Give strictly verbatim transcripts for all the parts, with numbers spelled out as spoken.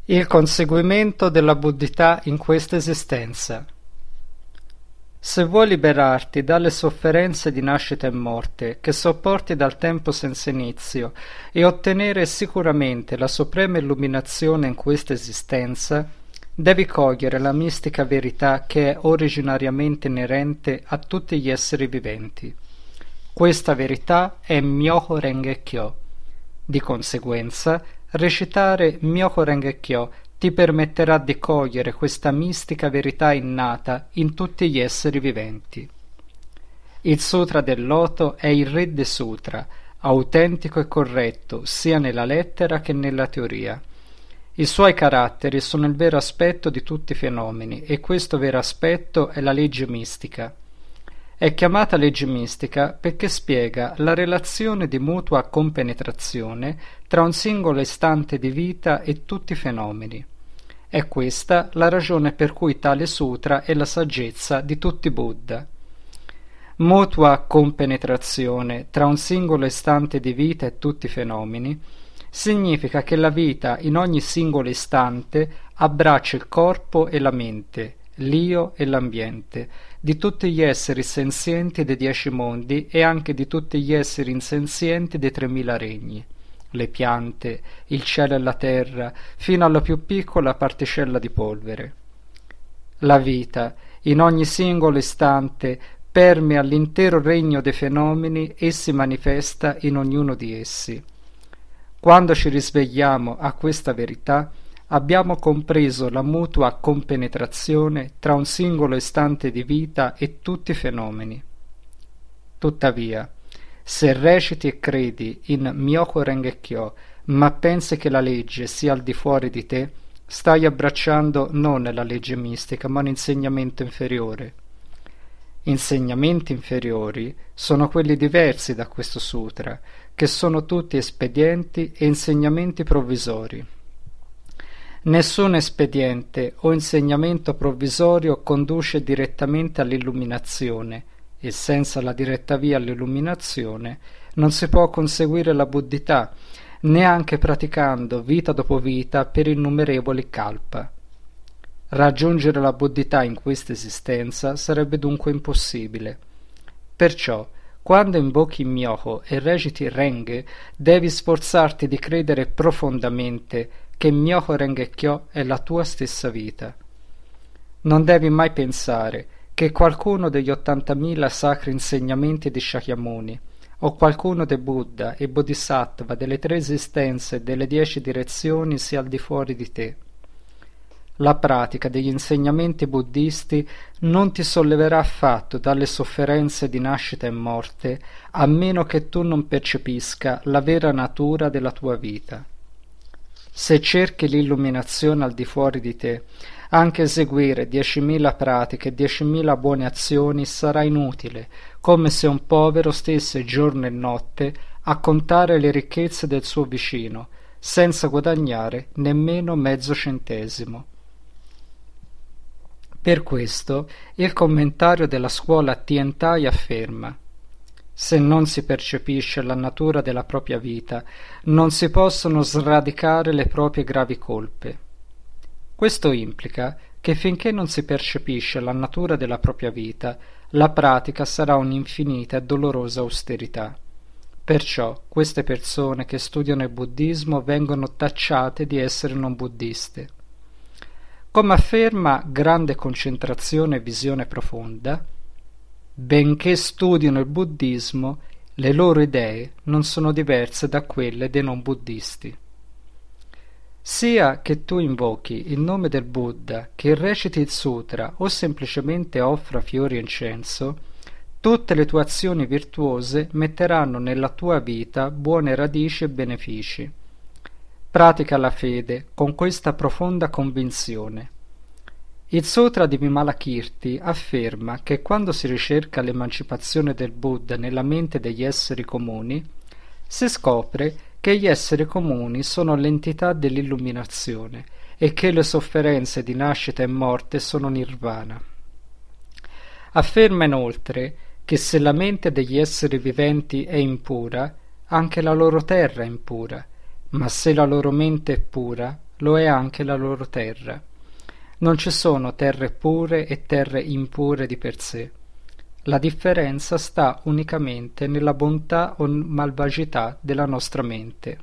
Il conseguimento della buddhità in questa esistenza. Se vuoi liberarti dalle sofferenze di nascita e morte che sopporti dal tempo senza inizio e ottenere sicuramente la suprema illuminazione in questa esistenza, devi cogliere la mistica verità che è originariamente inerente a tutti gli esseri viventi. Questa verità è Myoho Renge Kyo. Di conseguenza, recitare Myoho Renge Kyo ti permetterà di cogliere questa mistica verità innata in tutti gli esseri viventi. Il Sutra del Loto è il re dei sutra, autentico e corretto sia nella lettera che nella teoria. I suoi caratteri sono il vero aspetto di tutti i fenomeni e questo vero aspetto è la legge mistica. È chiamata legge mistica perché spiega la relazione di mutua compenetrazione tra un singolo istante di vita e tutti i fenomeni. È questa la ragione per cui tale sutra è la saggezza di tutti i Buddha. Mutua compenetrazione tra un singolo istante di vita e tutti i fenomeni significa che la vita in ogni singolo istante abbraccia il corpo e la mente, l'io e l'ambiente, di tutti gli esseri senzienti dei dieci mondi e anche di tutti gli esseri insenzienti dei tremila regni, le piante, il cielo e la terra, fino alla più piccola particella di polvere. La vita, in ogni singolo istante, permea l'intero regno dei fenomeni e si manifesta in ognuno di essi. Quando ci risvegliamo a questa verità, abbiamo compreso la mutua compenetrazione tra un singolo istante di vita e tutti i fenomeni. Tuttavia, se reciti e credi in Myoho Renge Kyo, ma pensi che la legge sia al di fuori di te, stai abbracciando non la legge mistica, ma un insegnamento inferiore. Insegnamenti inferiori sono quelli diversi da questo sutra, che sono tutti espedienti e insegnamenti provvisori. Nessun espediente o insegnamento provvisorio conduce direttamente all'illuminazione e senza la diretta via all'illuminazione non si può conseguire la buddhità, neanche praticando vita dopo vita per innumerevoli kalpa. Raggiungere la buddhità in questa esistenza sarebbe dunque impossibile. Perciò, quando invochi Myoho e reciti Renge, devi sforzarti di credere profondamente che Myoho Renge Kyo è la tua stessa vita. Non devi mai pensare che qualcuno degli ottantamila sacri insegnamenti di Shakyamuni o qualcuno dei Buddha e Bodhisattva delle tre esistenze e delle dieci direzioni sia al di fuori di te. La pratica degli insegnamenti buddisti non ti solleverà affatto dalle sofferenze di nascita e morte a meno che tu non percepisca la vera natura della tua vita. Se cerchi l'illuminazione al di fuori di te, anche eseguire diecimila pratiche e diecimila buone azioni sarà inutile, come se un povero stesse giorno e notte a contare le ricchezze del suo vicino, senza guadagnare nemmeno mezzo centesimo. Per questo il commentario della scuola Tiantai afferma: se non si percepisce la natura della propria vita, non si possono sradicare le proprie gravi colpe. Questo implica che finché non si percepisce la natura della propria vita, la pratica sarà un'infinita e dolorosa austerità. Perciò queste persone che studiano il buddismo vengono tacciate di essere non buddiste. Come afferma Grande Concentrazione e Visione Profonda, benché studino il buddismo, le loro idee non sono diverse da quelle dei non buddisti. Sia che tu invochi il nome del Buddha, che reciti il sutra o semplicemente offra fiori e incenso, tutte le tue azioni virtuose metteranno nella tua vita buone radici e benefici. Pratica la fede con questa profonda convinzione. Il Sutra di Vimalakirti afferma che quando si ricerca l'emancipazione del Buddha nella mente degli esseri comuni, si scopre che gli esseri comuni sono l'entità dell'illuminazione e che le sofferenze di nascita e morte sono nirvana. Afferma inoltre che se la mente degli esseri viventi è impura, anche la loro terra è impura, ma se la loro mente è pura, lo è anche la loro terra. Non ci sono terre pure e terre impure di per sé. La differenza sta unicamente nella bontà o malvagità della nostra mente.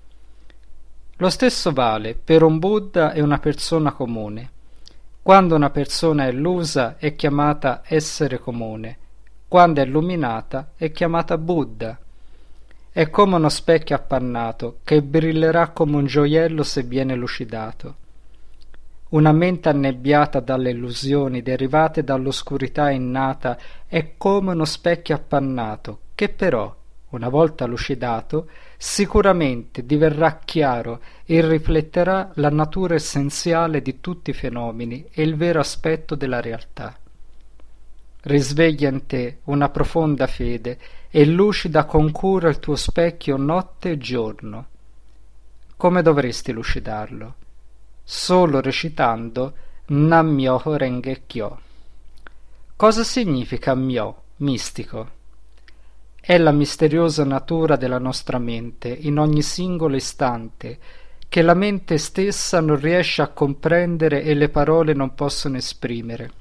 Lo stesso vale per un Buddha e una persona comune. Quando una persona è illusa è chiamata essere comune, quando è illuminata è chiamata Buddha. È come uno specchio appannato che brillerà come un gioiello se viene lucidato. Una mente annebbiata dalle illusioni derivate dall'oscurità innata è come uno specchio appannato che però, una volta lucidato, sicuramente diverrà chiaro e rifletterà la natura essenziale di tutti i fenomeni e il vero aspetto della realtà. Risveglia in te una profonda fede e lucida con cura il tuo specchio notte e giorno. Come dovresti lucidarlo? Solo recitando Nam-myoho Renge Kyo. Cosa significa Myo, mistico? È la misteriosa natura della nostra mente in ogni singolo istante, che la mente stessa non riesce a comprendere e le parole non possono esprimere.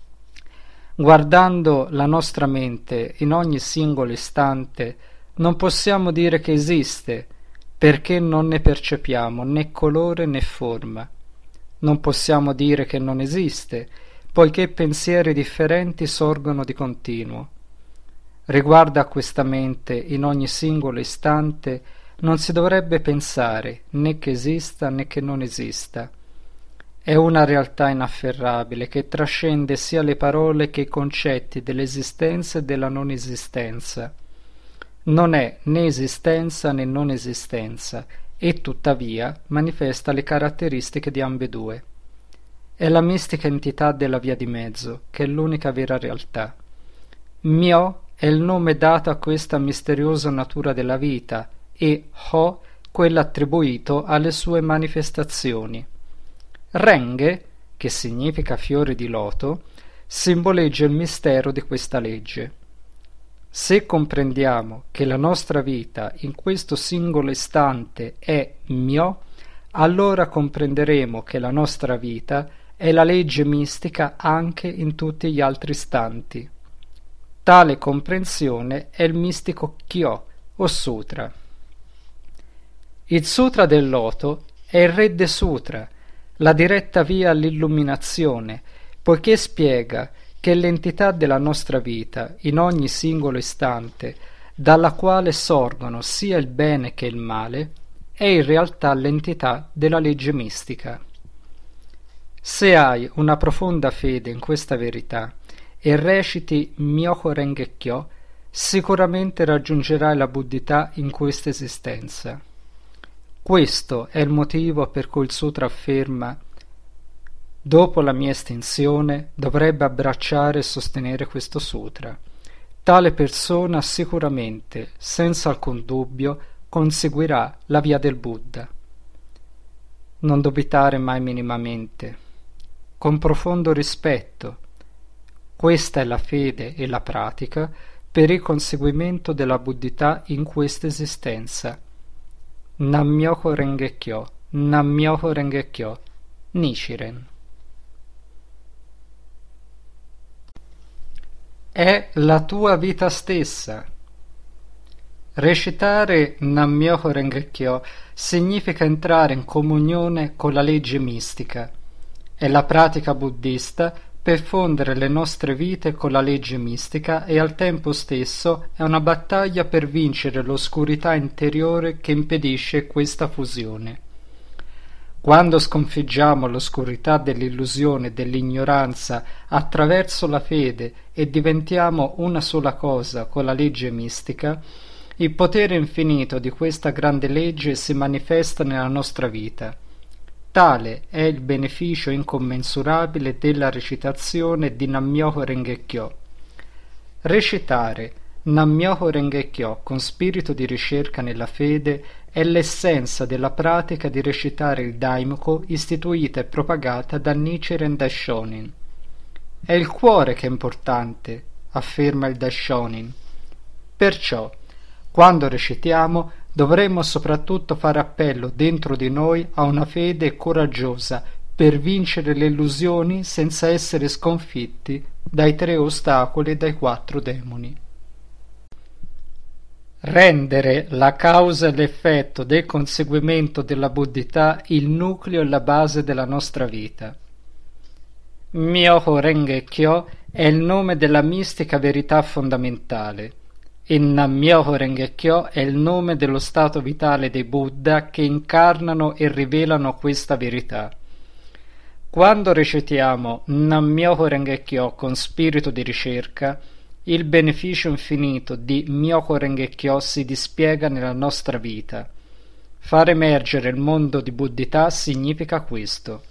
Guardando la nostra mente in ogni singolo istante, non possiamo dire che esiste, perché non ne percepiamo né colore né forma. Non possiamo dire che non esiste, poiché pensieri differenti sorgono di continuo. Riguardo a questa mente in ogni singolo istante non si dovrebbe pensare né che esista né che non esista. È una realtà inafferrabile che trascende sia le parole che i concetti dell'esistenza e della non esistenza. Non è né esistenza né non esistenza, e tuttavia manifesta le caratteristiche di ambedue. È la mistica entità della via di mezzo, che è l'unica vera realtà. Myo è il nome dato a questa misteriosa natura della vita e Ho quello attribuito alle sue manifestazioni. Renge, che significa fiore di loto, simboleggia il mistero di questa legge. Se comprendiamo che la nostra vita in questo singolo istante è Myo, allora comprenderemo che la nostra vita è la legge mistica anche in tutti gli altri istanti. Tale comprensione è il mistico Kyo o Sutra. Il Sutra del Loto è il Re de Sutra, la diretta via all'illuminazione, poiché spiega che l'entità della nostra vita in ogni singolo istante, dalla quale sorgono sia il bene che il male, è in realtà l'entità della legge mistica. Se hai una profonda fede in questa verità e reciti Myoho Renge Kyo, sicuramente raggiungerai la buddhità in questa esistenza. Questo è il motivo per cui il sutra afferma: dopo la mia estinzione dovrebbe abbracciare e sostenere questo sutra. Tale persona sicuramente, senza alcun dubbio, conseguirà la via del Buddha. Non dubitare mai minimamente. Con profondo rispetto. Questa è la fede e la pratica per il conseguimento della buddhità in questa esistenza. Nam-myoho Renge Kyo, Nam-myoho Renge Kyo, Nichiren. È la tua vita stessa. Recitare Nam-myoho Renge Kyo significa entrare in comunione con la legge mistica. È la pratica buddista per fondere le nostre vite con la legge mistica e al tempo stesso è una battaglia per vincere l'oscurità interiore che impedisce questa fusione. Quando sconfiggiamo l'oscurità dell'illusione e dell'ignoranza attraverso la fede e diventiamo una sola cosa con la legge mistica, il potere infinito di questa grande legge si manifesta nella nostra vita. Tale è il beneficio incommensurabile della recitazione di Nam-myoho Renge Kyo. Recitare Nam-myoho Renge Kyo con spirito di ricerca nella fede è l'essenza della pratica di recitare il Daimoku istituita e propagata da Nichiren Daishonin. È il cuore che è importante, afferma il Daishonin. Perciò, quando recitiamo, dovremmo soprattutto fare appello dentro di noi a una fede coraggiosa per vincere le illusioni senza essere sconfitti dai tre ostacoli e dai quattro demoni. Rendere la causa e l'effetto del conseguimento della buddhità il nucleo e la base della nostra vita. Myoho Renge Kyo è il nome della mistica verità fondamentale e Nam-myoho Renge Kyo è il nome dello stato vitale dei Buddha che incarnano e rivelano questa verità. Quando recitiamo Nam-myoho Renge Kyo con spirito di ricerca, il beneficio infinito di Myoho Renge Kyo si dispiega nella nostra vita. Far emergere il mondo di buddhità significa questo.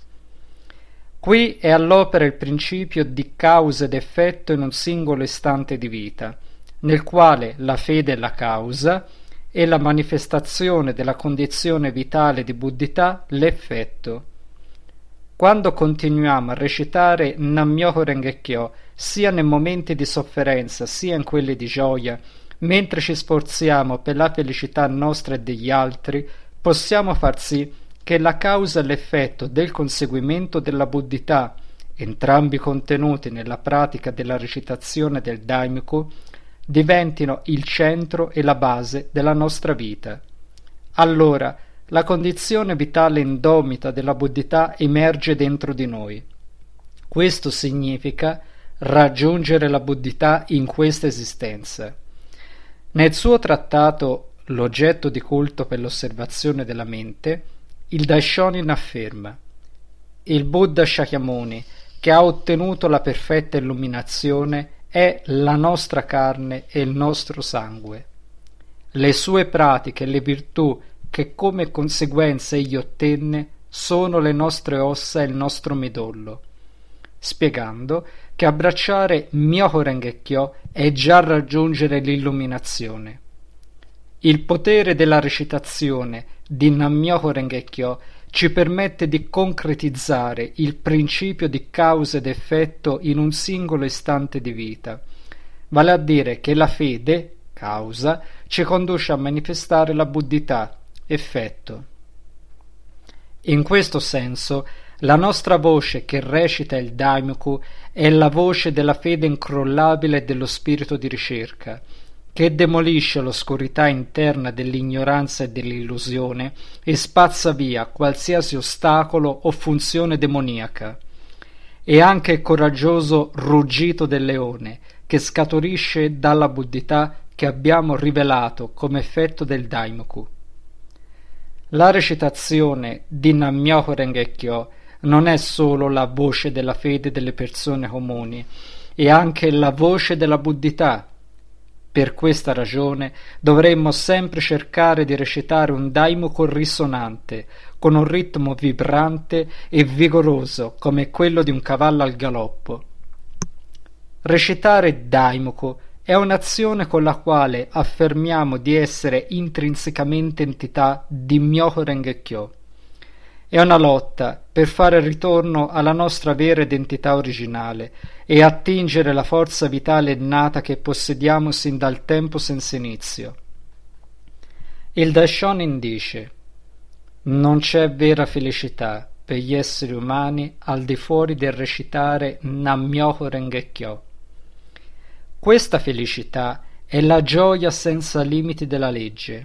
Qui è all'opera il principio di causa ed effetto in un singolo istante di vita, nel quale la fede è la causa e la manifestazione della condizione vitale di buddhità l'effetto. Quando continuiamo a recitare Nam-myoho Renge Kyo, sia nei momenti di sofferenza sia in quelli di gioia, mentre ci sforziamo per la felicità nostra e degli altri, possiamo far sì che la causa e l'effetto del conseguimento della buddhità, entrambi contenuti nella pratica della recitazione del Daimoku, diventino il centro e la base della nostra vita. Allora, la condizione vitale indomita della buddhità emerge dentro di noi. Questo significa raggiungere la buddhità in questa esistenza. Nel suo trattato L'oggetto di culto per l'osservazione della mente, il Daishonin afferma: il Buddha Shakyamuni, che ha ottenuto la perfetta illuminazione, è la nostra carne e il nostro sangue. Le sue pratiche e le virtù che come conseguenza egli ottenne sono le nostre ossa e il nostro midollo, spiegando che abbracciare Myoho Renge Kyo è già raggiungere l'illuminazione. Il potere della recitazione di Nam-myoho Renge Kyo ci permette di concretizzare il principio di causa ed effetto in un singolo istante di vita, vale a dire che la fede, causa, ci conduce a manifestare la buddhità, effetto. In questo senso, la nostra voce che recita il Daimoku è la voce della fede incrollabile e dello spirito di ricerca, che demolisce l'oscurità interna dell'ignoranza e dell'illusione e spazza via qualsiasi ostacolo o funzione demoniaca. E anche il coraggioso ruggito del leone, che scaturisce dalla buddhità che abbiamo rivelato come effetto del Daimoku. La recitazione di Nam-myoho Renge Kyo non è solo la voce della fede delle persone comuni, è anche la voce della buddhità. Per questa ragione dovremmo sempre cercare di recitare un Daimoku risonante, con un ritmo vibrante e vigoroso come quello di un cavallo al galoppo. Recitare Daimoku è un'azione con la quale affermiamo di essere intrinsecamente entità di Myoho Renge Kyo. È una lotta per fare ritorno alla nostra vera identità originale e attingere la forza vitale innata che possediamo sin dal tempo senza inizio. Il Daishonin dice: non c'è vera felicità per gli esseri umani al di fuori del recitare Nam-myoho Renge Kyo. Questa felicità è la gioia senza limiti della legge.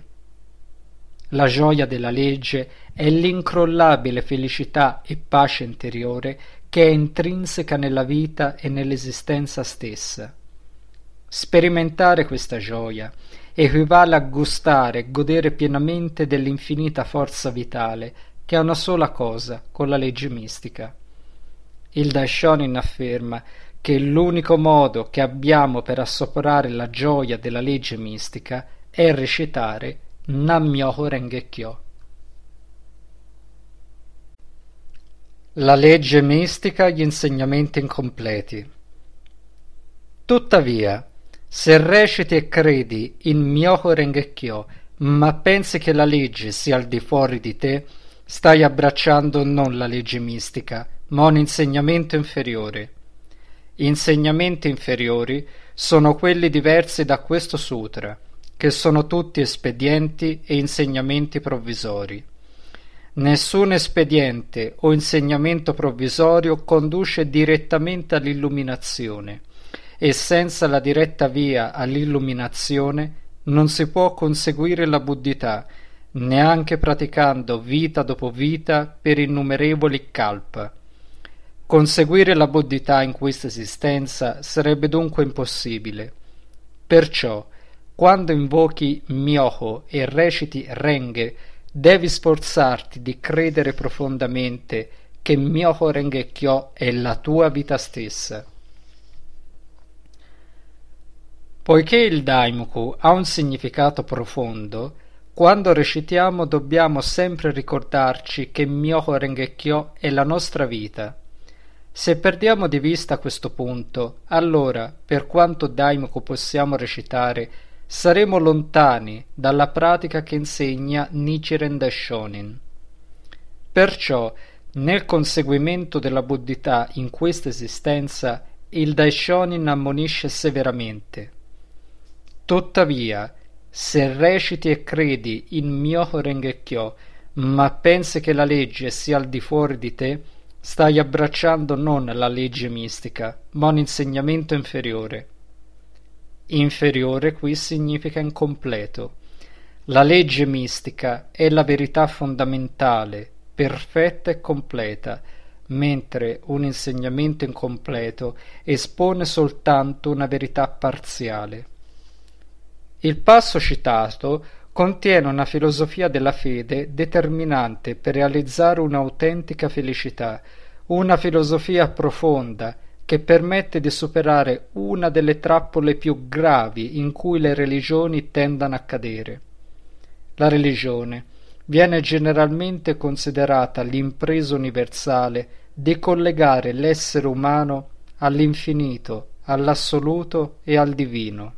La gioia della legge è l'incrollabile felicità e pace interiore che è intrinseca nella vita e nell'esistenza stessa. Sperimentare questa gioia equivale a gustare e godere pienamente dell'infinita forza vitale che è una sola cosa con la legge mistica. Il Daishonin afferma che l'unico modo che abbiamo per assaporare la gioia della legge mistica è recitare Nam-myoho Renge Kyo. La legge mistica, gli insegnamenti incompleti. Tuttavia, se reciti e credi in Myoho Renge Kyo, ma pensi che la legge sia al di fuori di te, stai abbracciando non la legge mistica, ma un insegnamento inferiore. Insegnamenti inferiori sono quelli diversi da questo sutra, che sono tutti espedienti e insegnamenti provvisori. Nessun espediente o insegnamento provvisorio conduce direttamente all'illuminazione, e senza la diretta via all'illuminazione non si può conseguire la buddhità, neanche praticando vita dopo vita per innumerevoli kalpa. Conseguire la buddhità in questa esistenza sarebbe dunque impossibile. Perciò, quando invochi Myoho e reciti Renge, devi sforzarti di credere profondamente che Myoho Renge Kyo è la tua vita stessa. Poiché il Daimoku ha un significato profondo, quando recitiamo dobbiamo sempre ricordarci che Myoho Renge Kyo è la nostra vita. Se perdiamo di vista questo punto, allora, per quanto Daimoku possiamo recitare, saremo lontani dalla pratica che insegna Nichiren Daishonin. Perciò, nel conseguimento della buddhità in questa esistenza, il Daishonin ammonisce severamente: tuttavia, se reciti e credi in Myoho Renge Kyo, ma pensi che la legge sia al di fuori di te, stai abbracciando non la legge mistica, ma un insegnamento inferiore. Inferiore qui significa incompleto. La legge mistica è la verità fondamentale, perfetta e completa, mentre un insegnamento incompleto espone soltanto una verità parziale. Il passo citato contiene una filosofia della fede determinante per realizzare un'autentica felicità, una filosofia profonda che permette di superare una delle trappole più gravi in cui le religioni tendono a cadere. La religione viene generalmente considerata l'impresa universale di collegare l'essere umano all'infinito, all'assoluto e al divino.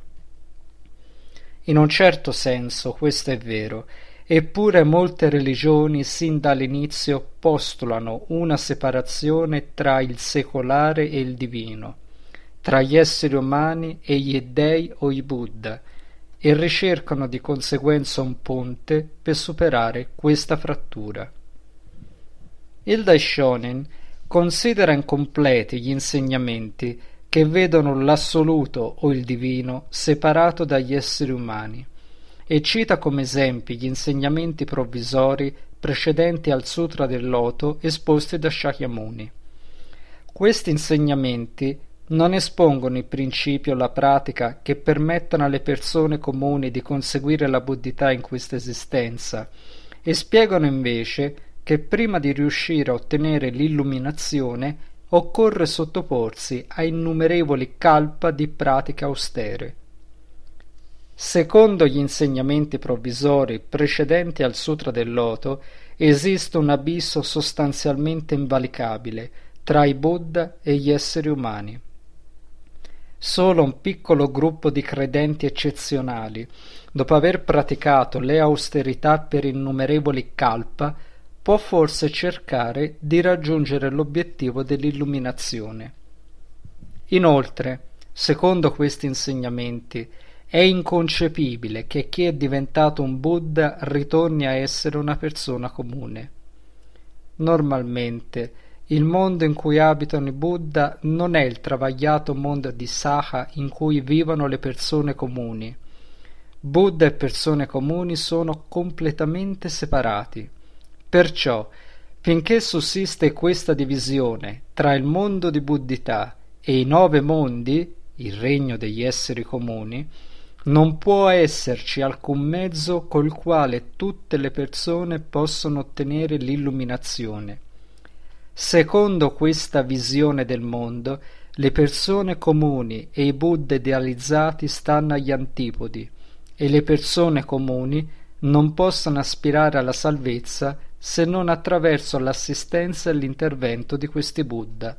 In un certo senso questo è vero, eppure molte religioni sin dall'inizio postulano una separazione tra il secolare e il divino, tra gli esseri umani e gli dei o i Buddha, e ricercano di conseguenza un ponte per superare questa frattura. Il Daishonin considera incompleti gli insegnamenti che vedono l'assoluto o il divino separato dagli esseri umani, e cita come esempi gli insegnamenti provvisori precedenti al Sutra del Loto esposti da Shakyamuni. Questi insegnamenti non espongono in principio la pratica che permettano alle persone comuni di conseguire la buddhità in questa esistenza, e spiegano invece che prima di riuscire a ottenere l'illuminazione occorre sottoporsi a innumerevoli kalpa di pratiche austere. Secondo gli insegnamenti provvisori precedenti al Sutra del Loto, esiste un abisso sostanzialmente invalicabile tra i Buddha e gli esseri umani. Solo un piccolo gruppo di credenti eccezionali, dopo aver praticato le austerità per innumerevoli kalpa, può forse cercare di raggiungere l'obiettivo dell'illuminazione. Inoltre, secondo questi insegnamenti, è inconcepibile che chi è diventato un Buddha ritorni a essere una persona comune. Normalmente, il mondo in cui abitano i Buddha non è il travagliato mondo di Saha in cui vivono le persone comuni. Buddha e persone comuni sono completamente separati. Perciò, finché sussiste questa divisione tra il mondo di buddhità e i nove mondi, il regno degli esseri comuni, non può esserci alcun mezzo col quale tutte le persone possono ottenere l'illuminazione. Secondo questa visione del mondo, le persone comuni e i Buddha idealizzati stanno agli antipodi, e le persone comuni non possono aspirare alla salvezza se non attraverso l'assistenza e l'intervento di questi Buddha.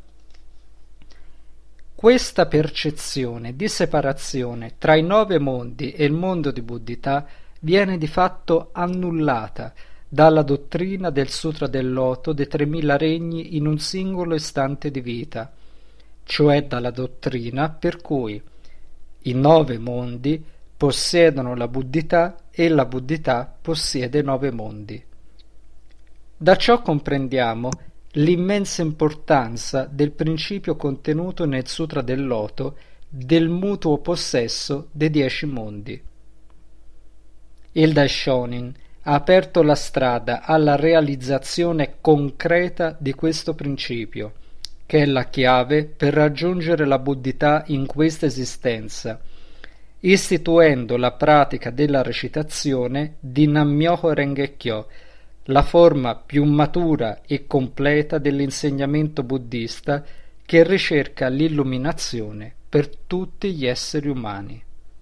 Questa percezione di separazione tra i nove mondi e il mondo di buddhità viene di fatto annullata dalla dottrina del Sutra del Loto dei tremila regni in un singolo istante di vita, cioè dalla dottrina per cui i nove mondi possiedono la buddhità e la buddhità possiede nove mondi. Da ciò comprendiamo l'immensa importanza del principio contenuto nel Sutra del Loto del mutuo possesso dei dieci mondi. Il Daishonin ha aperto la strada alla realizzazione concreta di questo principio, che è la chiave per raggiungere la buddhità in questa esistenza, istituendo la pratica della recitazione di Nammyoho Renge Kyo, la forma più matura e completa dell'insegnamento buddista che ricerca l'illuminazione per tutti gli esseri umani.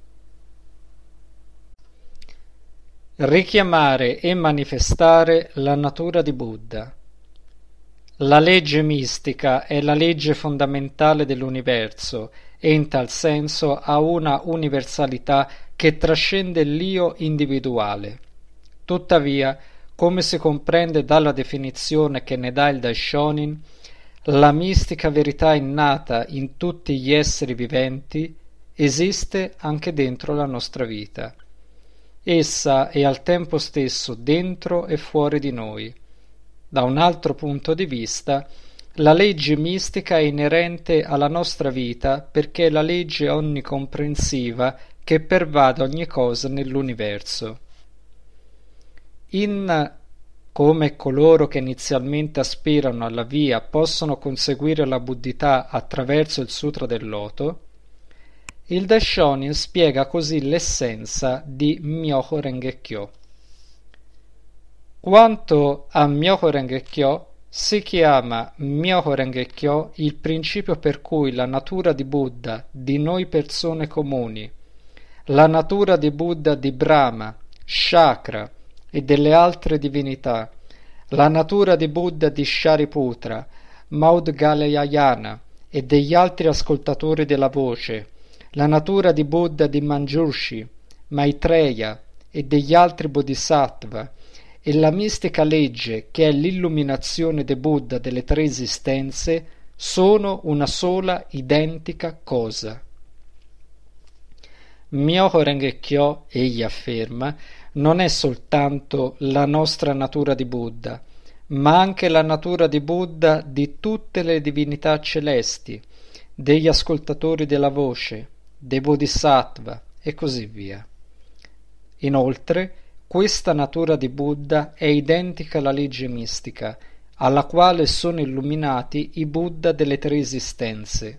Richiamare e manifestare la natura di Buddha. La legge mistica è la legge fondamentale dell'universo e in tal senso ha una universalità che trascende l'io individuale. Tuttavia, come si comprende dalla definizione che ne dà il Daishonin, la mistica verità innata in tutti gli esseri viventi esiste anche dentro la nostra vita. Essa è al tempo stesso dentro e fuori di noi. Da un altro punto di vista, la legge mistica è inerente alla nostra vita perché è la legge onnicomprensiva che pervade ogni cosa nell'universo. In come coloro che inizialmente aspirano alla via possono conseguire la buddhità attraverso il Sutra del Loto, il Daishonin spiega così l'essenza di Myoho Renge Kyo. Quanto a Myoho Renge Kyo, si chiama Myoho Renge Kyo il principio per cui la natura di Buddha di noi persone comuni, la natura di Buddha di Brahma, Shakra e delle altre divinità, la natura di Buddha di Shariputra, Maudgalyayana e degli altri ascoltatori della voce, la natura di Buddha di Manjushri, Maitreya e degli altri bodhisattva, e la mistica legge che è l'illuminazione de Buddha delle tre esistenze sono una sola identica cosa. Myoho Renge Kyo, egli afferma, non è soltanto la nostra natura di Buddha, ma anche la natura di Buddha di tutte le divinità celesti, degli ascoltatori della voce, dei bodhisattva e così via. Inoltre, questa natura di Buddha è identica alla legge mistica, alla quale sono illuminati i Buddha delle tre esistenze.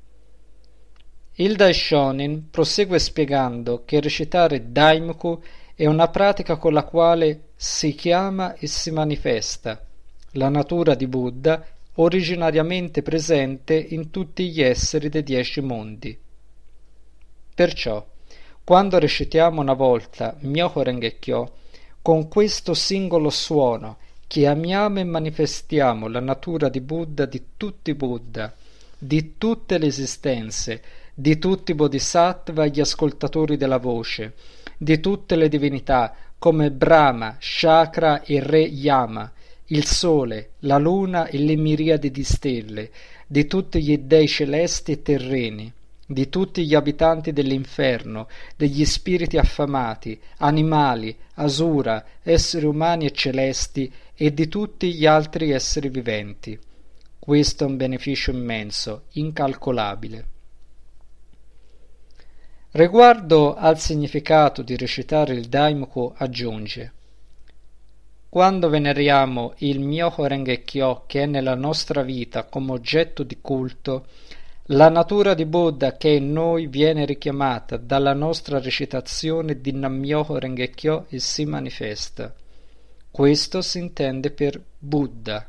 Il Daishonin prosegue spiegando che recitare Daimoku è una pratica con la quale si chiama e si manifesta la natura di Buddha originariamente presente in tutti gli esseri dei dieci mondi. Perciò, quando recitiamo una volta Myoho Renge Kyo, con questo singolo suono chiamiamo e manifestiamo la natura di Buddha di tutti i Buddha, di tutte le esistenze, di tutti i bodhisattva e gli ascoltatori della voce, di tutte le divinità come Brahma, Shakra e Re Yama, il sole, la luna e le miriadi di stelle, di tutti gli dei celesti e terreni, di tutti gli abitanti dell'inferno, degli spiriti affamati, animali, asura, esseri umani e celesti e di tutti gli altri esseri viventi. Questo è un beneficio immenso, incalcolabile. Riguardo al significato di recitare il Daimoku aggiunge: quando veneriamo il Myoho Renge Kyo che è nella nostra vita come oggetto di culto, la natura di Buddha che è in noi viene richiamata dalla nostra recitazione di Nammyoho Renge Kyo e si manifesta. Questo si intende per Buddha.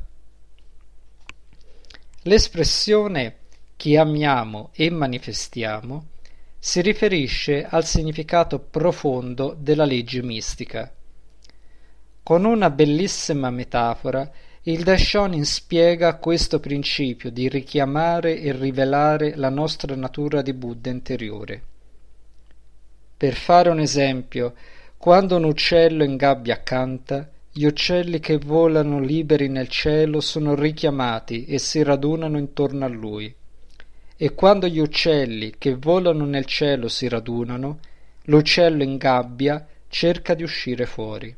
L'espressione chiamiamo e manifestiamo si riferisce al significato profondo della legge mistica. Con una bellissima metafora, il Daishonin spiega questo principio di richiamare e rivelare la nostra natura di Buddha interiore. Per fare un esempio, quando un uccello in gabbia canta, gli uccelli che volano liberi nel cielo sono richiamati e si radunano intorno a lui. E quando gli uccelli che volano nel cielo si radunano, L'uccello in gabbia cerca di uscire fuori.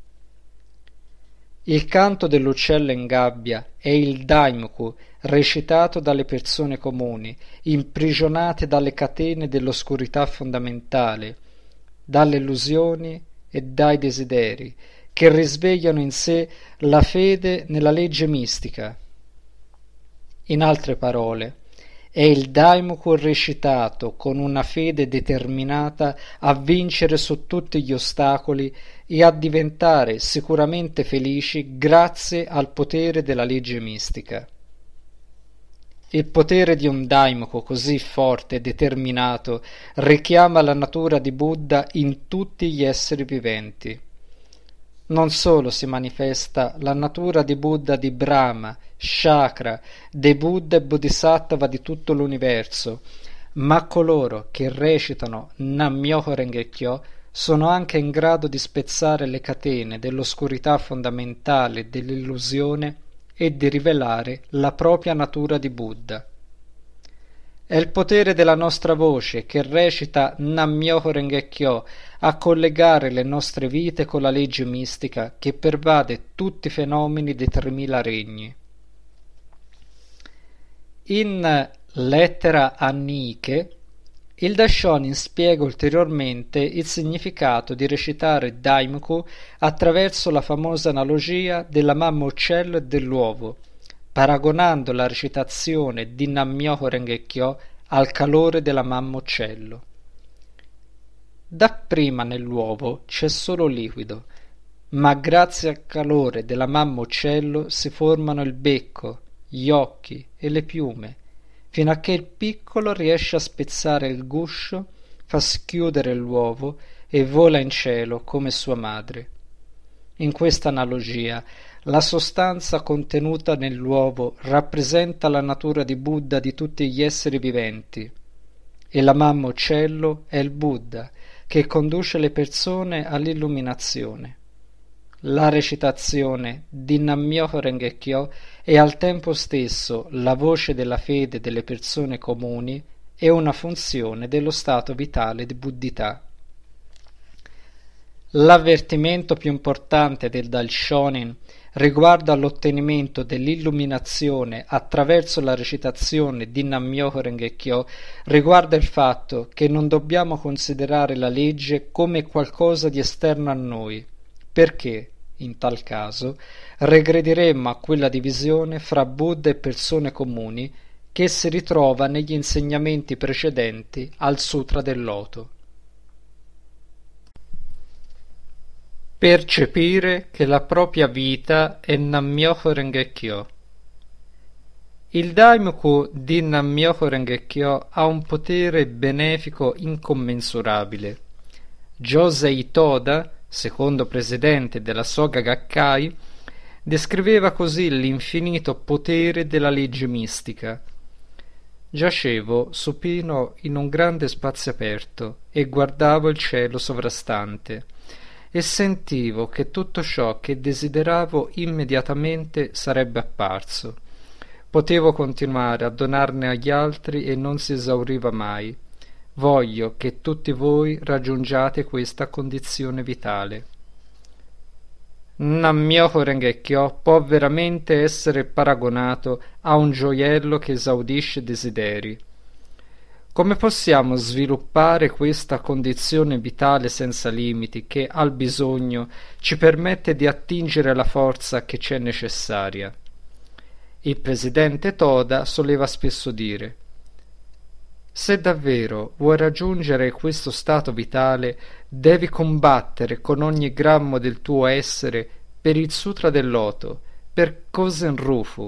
Il canto dell'uccello in gabbia è il daimoku recitato dalle persone comuni, imprigionate dalle catene dell'oscurità fondamentale, dalle illusioni e dai desideri, che risvegliano in sé la fede nella legge mistica. In altre parole, è il daimoku recitato con una fede determinata a vincere su tutti gli ostacoli e a diventare sicuramente felici grazie al potere della legge mistica. Il potere di un daimoku così forte e determinato richiama la natura di Buddha in tutti gli esseri viventi. Non solo si manifesta la natura di Buddha di Brahma, Shakra, dei Buddha e Bodhisattva di tutto l'universo, ma coloro che recitano Nam-myoho Renge Kyo sono anche in grado di spezzare le catene dell'oscurità fondamentale dell'illusione e di rivelare la propria natura di Buddha. È il potere della nostra voce che recita Nam-myoho Renge Kyo a collegare le nostre vite con la legge mistica che pervade tutti i fenomeni dei tremila regni. In Lettera a Nike, il Daishonin spiega ulteriormente il significato di recitare Daimoku attraverso la famosa analogia della mamma uccello e dell'uovo, paragonando la recitazione di Nam-myoho Renge Kyo al calore della mamma uccello. Dapprima nell'uovo c'è solo liquido, ma grazie al calore della mamma uccello si formano il becco, gli occhi e le piume, fino a che il piccolo riesce a spezzare il guscio, fa schiudere l'uovo e vola in cielo come sua madre. In questa analogia, la sostanza contenuta nell'uovo rappresenta la natura di Buddha di tutti gli esseri viventi, e la mamma uccello è il Buddha che conduce le persone all'illuminazione. La recitazione di Nam-myoho Renge Kyo è al tempo stesso la voce della fede delle persone comuni e una funzione dello stato vitale di buddhità. L'avvertimento più importante del Daishonin riguardo all'ottenimento dell'illuminazione attraverso la recitazione di Nam-myoho Renge Kyo riguarda il fatto che non dobbiamo considerare la legge come qualcosa di esterno a noi, perché, in tal caso, regrediremmo a quella divisione fra Buddha e persone comuni che si ritrova negli insegnamenti precedenti al Sutra del Loto. Percepire che la propria vita è Nam-myoho Renge Kyo. Il Daimoku di Nam-myoho Renge Kyo ha un potere benefico incommensurabile. Josei Toda, secondo presidente della Soga Gakkai, descriveva così l'infinito potere della legge mistica. Giacevo supino in un grande spazio aperto e guardavo il cielo sovrastante e sentivo che tutto ciò che desideravo immediatamente sarebbe apparso. Potevo continuare a donarne agli altri e non si esauriva mai. Voglio che tutti voi raggiungiate questa condizione vitale. Nam-myoho Renge Kyo può veramente essere paragonato a un gioiello che esaudisce desideri. Come possiamo sviluppare questa condizione vitale senza limiti che, al bisogno, ci permette di attingere la forza che ci è necessaria? Il presidente Toda soleva spesso dire: se davvero vuoi raggiungere questo stato vitale, devi combattere con ogni grammo del tuo essere per il Sutra del Loto, per Kozen Rufu.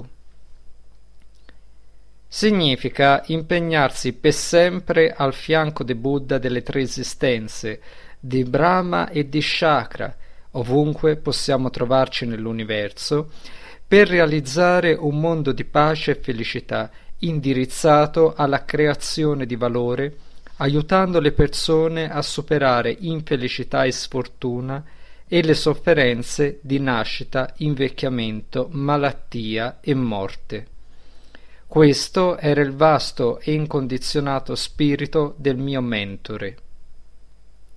Significa impegnarsi per sempre al fianco di Buddha delle tre esistenze, di Brahma e di Shakra, ovunque possiamo trovarci nell'universo, per realizzare un mondo di pace e felicità indirizzato alla creazione di valore, aiutando le persone a superare infelicità e sfortuna e le sofferenze di nascita, invecchiamento, malattia e morte. Questo era il vasto e incondizionato spirito del mio mentore.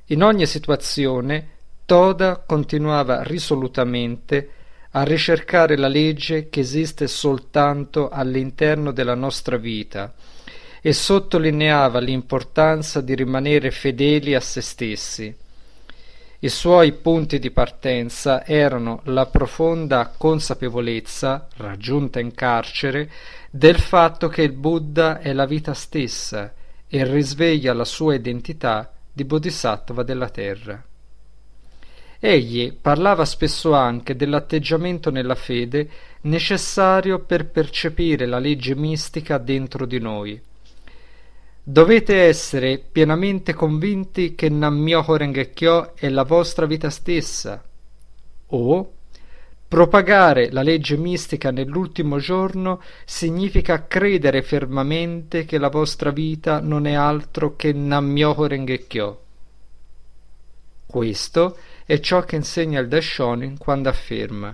In ogni situazione, Toda continuava risolutamente a ricercare la legge che esiste soltanto all'interno della nostra vita e sottolineava l'importanza di rimanere fedeli a se stessi. I suoi punti di partenza erano la profonda consapevolezza, raggiunta in carcere, del fatto che il Buddha è la vita stessa e risveglia la sua identità di Bodhisattva della terra. Egli parlava spesso anche dell'atteggiamento nella fede necessario per percepire la legge mistica dentro di noi. Dovete essere pienamente convinti che Nam-myoho Renge Kyo è la vostra vita stessa, o propagare la legge mistica nell'ultimo giorno significa credere fermamente che la vostra vita non è altro che Nam-myoho Renge Kyo. Questo è ciò che insegna il Daishonin quando afferma: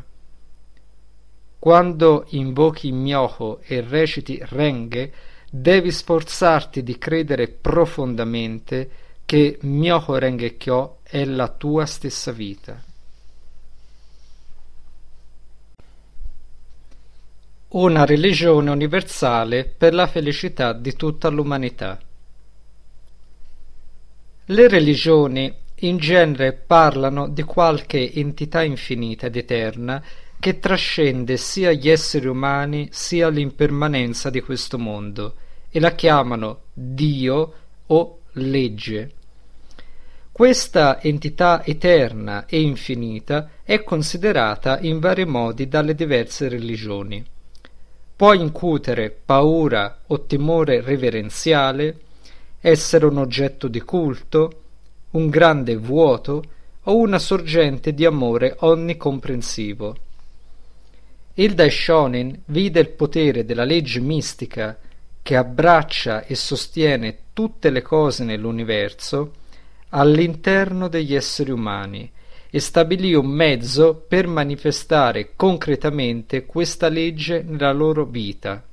quando invochi Myoho e reciti Renge, devi sforzarti di credere profondamente che Myoho Renge Kyo è la tua stessa vita. Una religione universale per la felicità di tutta l'umanità. Le religioni in genere parlano di qualche entità infinita ed eterna che trascende sia gli esseri umani sia l'impermanenza di questo mondo e la chiamano Dio o legge. Questa entità eterna e infinita è considerata in vari modi dalle diverse religioni. Può incutere paura o timore reverenziale, essere un oggetto di culto, un grande vuoto o una sorgente di amore onnicomprensivo. Il Daishonin vide il potere della legge mistica che abbraccia e sostiene tutte le cose nell'universo all'interno degli esseri umani e stabilì un mezzo per manifestare concretamente questa legge nella loro vita.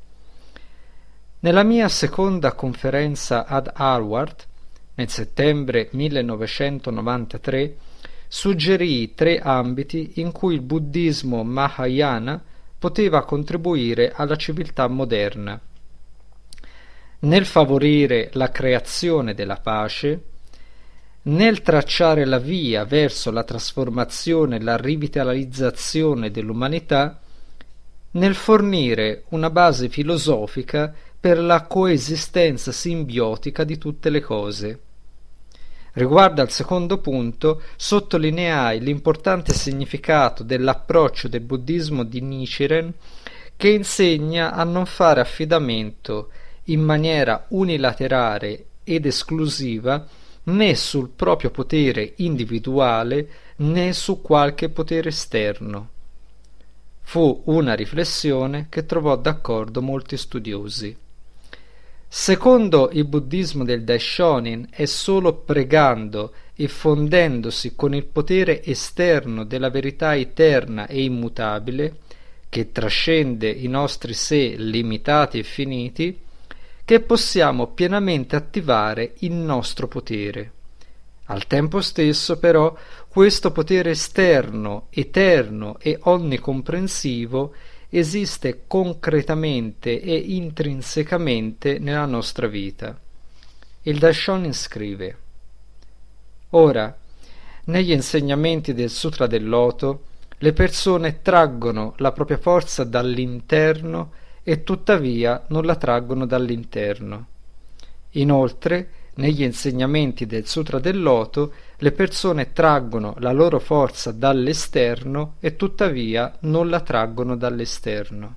Nella mia seconda conferenza ad Harvard, nel settembre millenovecentonovantatré, suggerii tre ambiti in cui il buddismo Mahayana poteva contribuire alla civiltà moderna: nel favorire la creazione della pace, nel tracciare la via verso la trasformazione e la rivitalizzazione dell'umanità, nel fornire una base filosofica per la coesistenza simbiotica di tutte le cose. Riguardo al secondo punto, sottolineai l'importante significato dell'approccio del buddismo di Nichiren, che insegna a non fare affidamento in maniera unilaterale ed esclusiva né sul proprio potere individuale né su qualche potere esterno. Fu una riflessione che trovò d'accordo molti studiosi. Secondo il buddismo del Daishonin, è solo pregando e fondendosi con il potere esterno della verità eterna e immutabile, che trascende i nostri sé limitati e finiti, che possiamo pienamente attivare il nostro potere. Al tempo stesso, però, questo potere esterno, eterno e onnicomprensivo esiste concretamente e intrinsecamente nella nostra vita. Il Daishonin scrive: ora, negli insegnamenti del Sutra del Loto, le persone traggono la propria forza dall'interno e tuttavia non la traggono dall'interno. Inoltre, negli insegnamenti del Sutra del Loto, le persone traggono la loro forza dall'esterno e tuttavia non la traggono dall'esterno.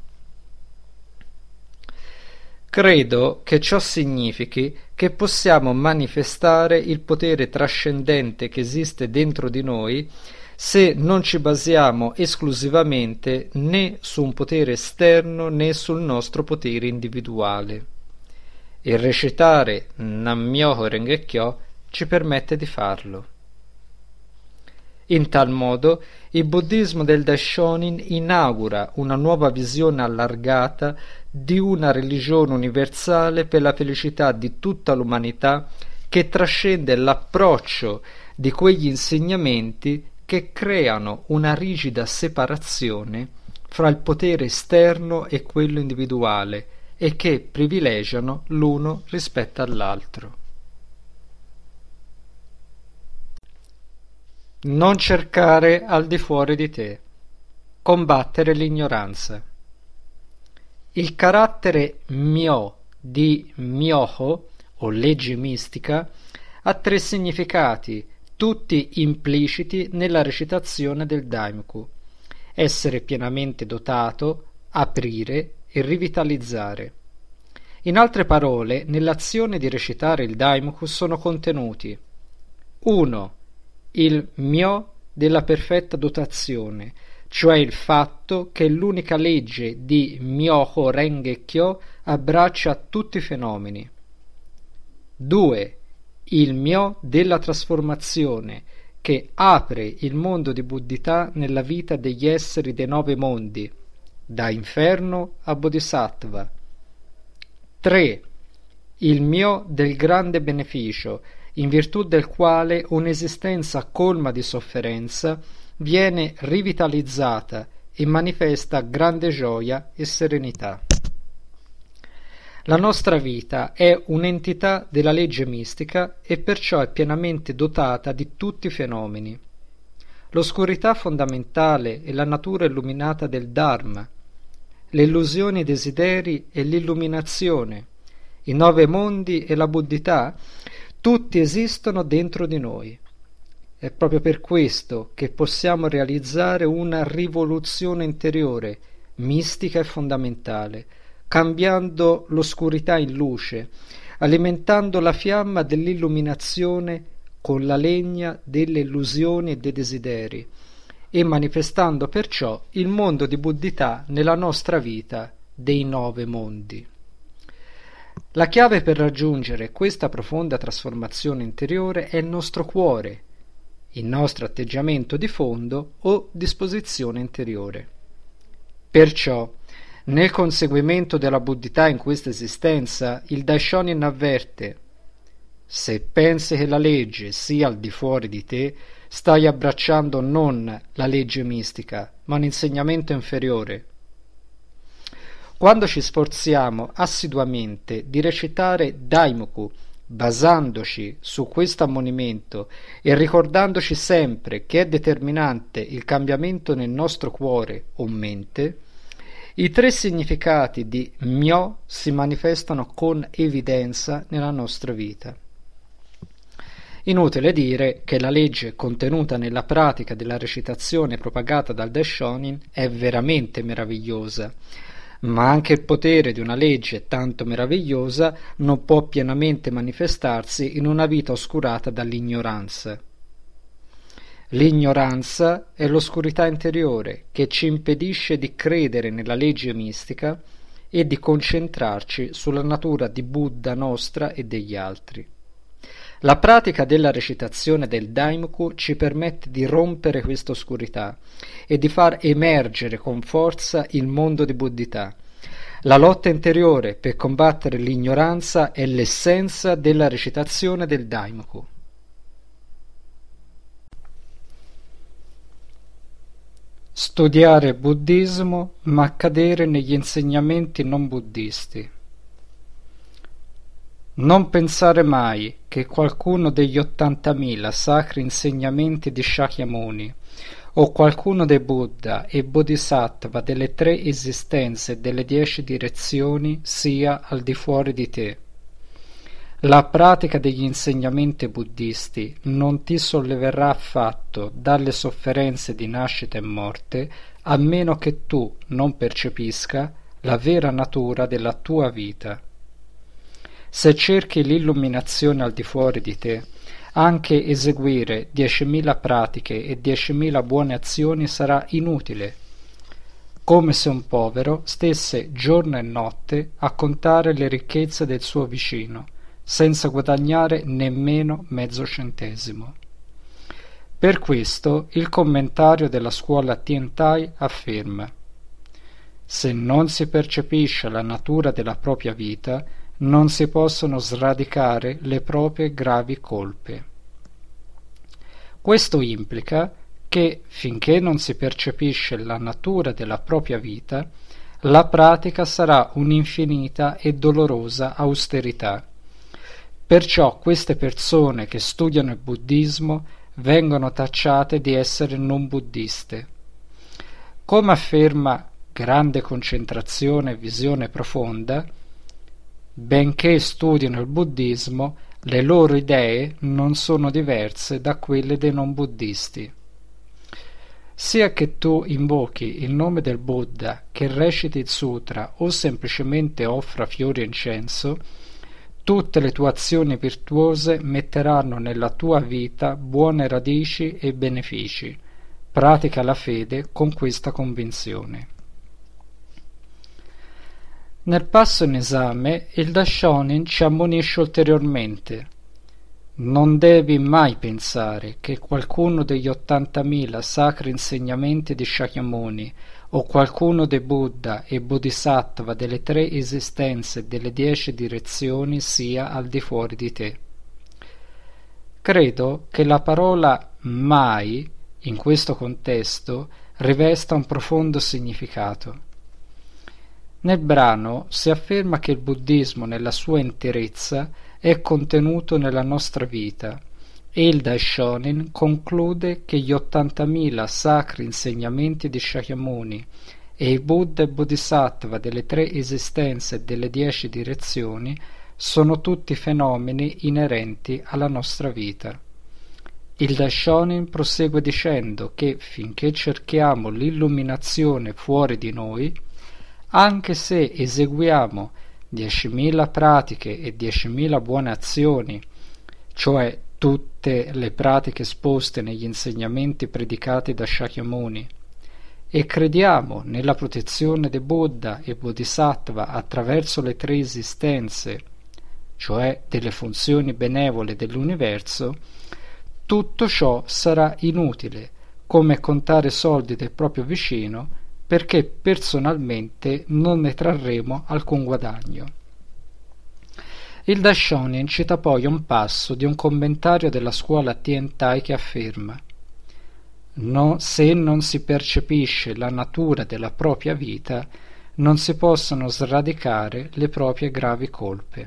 Credo che ciò significhi che possiamo manifestare il potere trascendente che esiste dentro di noi se non ci basiamo esclusivamente né su un potere esterno né sul nostro potere individuale. Il recitare Nam-myoho Renge Kyo ci permette di farlo. In tal modo, il buddismo del Daishonin inaugura una nuova visione allargata di una religione universale per la felicità di tutta l'umanità che trascende l'approccio di quegli insegnamenti che creano una rigida separazione fra il potere esterno e quello individuale e che privilegiano l'uno rispetto all'altro. Non cercare al di fuori di te. Combattere l'ignoranza. Il carattere myo di myoho, o legge mistica, ha tre significati, tutti impliciti nella recitazione del Daimoku: essere pienamente dotato, aprire e rivitalizzare. In altre parole, nell'azione di recitare il Daimoku sono contenuti: uno. Il myo della perfetta dotazione, cioè il fatto che l'unica legge di Myoho Renge Kyo abbraccia tutti i fenomeni. due. Il myo della trasformazione, che apre il mondo di buddhità nella vita degli esseri dei nove mondi, da inferno a bodhisattva. tre. Il myo del grande beneficio, in virtù del quale un'esistenza colma di sofferenza viene rivitalizzata e manifesta grande gioia e serenità. La nostra vita è un'entità della legge mistica e perciò è pienamente dotata di tutti i fenomeni. L'oscurità fondamentale è la natura illuminata del Dharma, le illusioni e i desideri e l'illuminazione, i nove mondi e la buddhità, tutti esistono dentro di noi. È proprio per questo che possiamo realizzare una rivoluzione interiore, mistica e fondamentale, cambiando l'oscurità in luce, alimentando la fiamma dell'illuminazione con la legna delle illusioni e dei desideri, e manifestando perciò il mondo di buddhità nella nostra vita dei nove mondi. La chiave per raggiungere questa profonda trasformazione interiore è il nostro cuore, il nostro atteggiamento di fondo o disposizione interiore. Perciò, nel conseguimento della buddhità in questa esistenza, il Daishonin avverte: se pensi che la legge sia al di fuori di te, stai abbracciando non la legge mistica, ma un insegnamento inferiore. Quando ci sforziamo assiduamente di recitare Daimoku, basandoci su questo ammonimento e ricordandoci sempre che è determinante il cambiamento nel nostro cuore o mente, i tre significati di myo si manifestano con evidenza nella nostra vita. Inutile dire che la legge contenuta nella pratica della recitazione propagata dal Daishonin è veramente meravigliosa, ma anche il potere di una legge tanto meravigliosa non può pienamente manifestarsi in una vita oscurata dall'ignoranza. L'ignoranza è l'oscurità interiore che ci impedisce di credere nella legge mistica e di concentrarci sulla natura di Buddha nostra e degli altri. La pratica della recitazione del Daimoku ci permette di rompere questa oscurità e di far emergere con forza il mondo di buddhità. La lotta interiore per combattere l'ignoranza è l'essenza della recitazione del Daimoku. Studiare buddismo ma cadere negli insegnamenti non buddisti. Non pensare mai che qualcuno degli ottantamila sacri insegnamenti di Shakyamuni o qualcuno dei Buddha e Bodhisattva delle tre esistenze e delle dieci direzioni sia al di fuori di te. La pratica degli insegnamenti buddisti non ti solleverà affatto dalle sofferenze di nascita e morte, a meno che tu non percepisca la vera natura della tua vita. Se cerchi l'illuminazione al di fuori di te, anche eseguire diecimila pratiche e diecimila buone azioni sarà inutile, come se un povero stesse giorno e notte a contare le ricchezze del suo vicino, senza guadagnare nemmeno mezzo centesimo. Per questo il commentario della scuola Tiantai afferma: se non si percepisce la natura della propria vita, non si possono sradicare le proprie gravi colpe. Questo implica che, finché non si percepisce la natura della propria vita, la pratica sarà un'infinita e dolorosa austerità. Perciò queste persone che studiano il buddismo vengono tacciate di essere non buddiste. Come afferma Grande Concentrazione e Visione Profonda, benché studino il buddismo, le loro idee non sono diverse da quelle dei non buddisti. Sia che tu invochi il nome del Buddha, che reciti il sutra o semplicemente offra fiori e incenso, tutte le tue azioni virtuose metteranno nella tua vita buone radici e benefici. Pratica la fede con questa convinzione. Nel passo in esame, il Daishonin ci ammonisce ulteriormente. Non devi mai pensare che qualcuno degli ottantamila sacri insegnamenti di Shakyamuni o qualcuno dei Buddha e Bodhisattva delle tre esistenze e delle dieci direzioni sia al di fuori di te. Credo che la parola mai, in questo contesto, rivesta un profondo significato. Nel brano si afferma che il buddismo nella sua interezza è contenuto nella nostra vita e il Daishonin conclude che gli ottantamila sacri insegnamenti di Shakyamuni e i Buddha e Bodhisattva delle tre esistenze e delle dieci direzioni sono tutti fenomeni inerenti alla nostra vita. Il Daishonin prosegue dicendo che finché cerchiamo l'illuminazione fuori di noi, anche se eseguiamo diecimila pratiche e diecimila buone azioni, cioè tutte le pratiche esposte negli insegnamenti predicati da Shakyamuni, e crediamo nella protezione di Buddha e Bodhisattva attraverso le tre esistenze, cioè delle funzioni benevole dell'universo, tutto ciò sarà inutile, come contare soldi del proprio vicino, perché personalmente non ne trarremo alcun guadagno. Il Daishonin cita poi un passo di un commentario della scuola Tiantai che afferma: no, se non si percepisce la natura della propria vita, non si possono sradicare le proprie gravi colpe.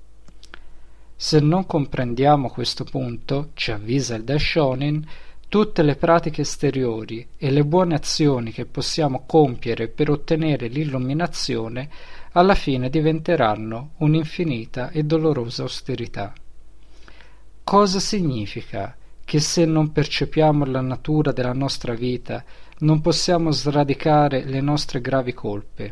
Se non comprendiamo questo punto, ci avvisa il Daishonin, tutte le pratiche esteriori e le buone azioni che possiamo compiere per ottenere l'illuminazione alla fine diventeranno un'infinita e dolorosa austerità. Cosa significa che se non percepiamo la natura della nostra vita non possiamo sradicare le nostre gravi colpe?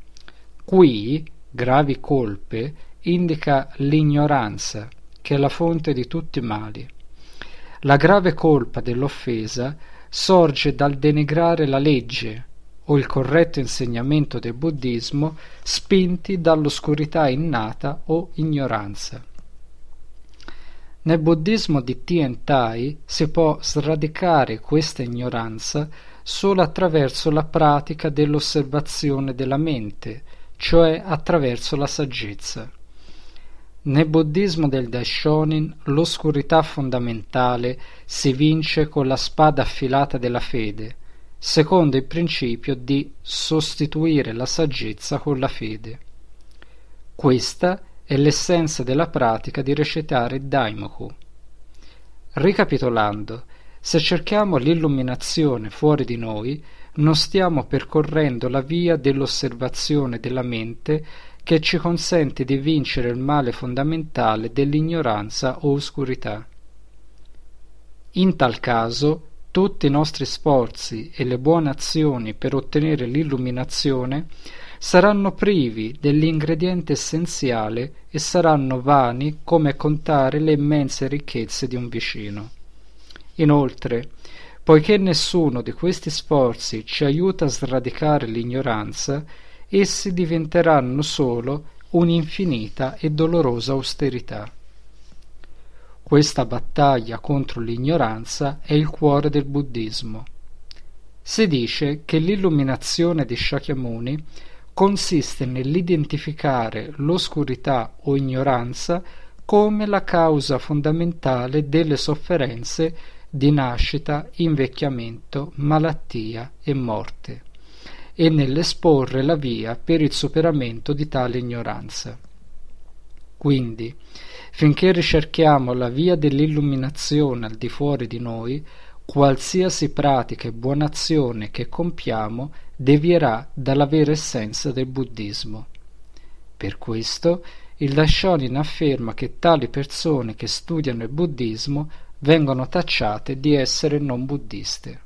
Qui gravi colpe indica l'ignoranza, che è la fonte di tutti i mali. La grave colpa dell'offesa sorge dal denigrare la legge o il corretto insegnamento del buddismo spinti dall'oscurità innata o ignoranza. Nel buddismo di Tiantai si può sradicare questa ignoranza solo attraverso la pratica dell'osservazione della mente, cioè attraverso la saggezza. Nel buddismo del Daishonin l'oscurità fondamentale si vince con la spada affilata della fede, secondo il principio di sostituire la saggezza con la fede. Questa è l'essenza della pratica di recitare Daimoku. Ricapitolando, se cerchiamo l'illuminazione fuori di noi, non stiamo percorrendo la via dell'osservazione della mente che ci consente di vincere il male fondamentale dell'ignoranza o oscurità. In tal caso, tutti i nostri sforzi e le buone azioni per ottenere l'illuminazione saranno privi dell'ingrediente essenziale e saranno vani come contare le immense ricchezze di un vicino. Inoltre, poiché nessuno di questi sforzi ci aiuta a sradicare l'ignoranza, essi diventeranno solo un'infinita e dolorosa austerità. Questa battaglia contro l'ignoranza è il cuore del buddismo. Si dice che l'illuminazione di Shakyamuni consiste nell'identificare l'oscurità o ignoranza come la causa fondamentale delle sofferenze di nascita, invecchiamento, malattia e morte, e nell'esporre la via per il superamento di tale ignoranza. Quindi, finché ricerchiamo la via dell'illuminazione al di fuori di noi, qualsiasi pratica e buona azione che compiamo devierà dalla vera essenza del buddismo. Per questo il Daishonin afferma che tali persone che studiano il buddismo vengono tacciate di essere non buddiste.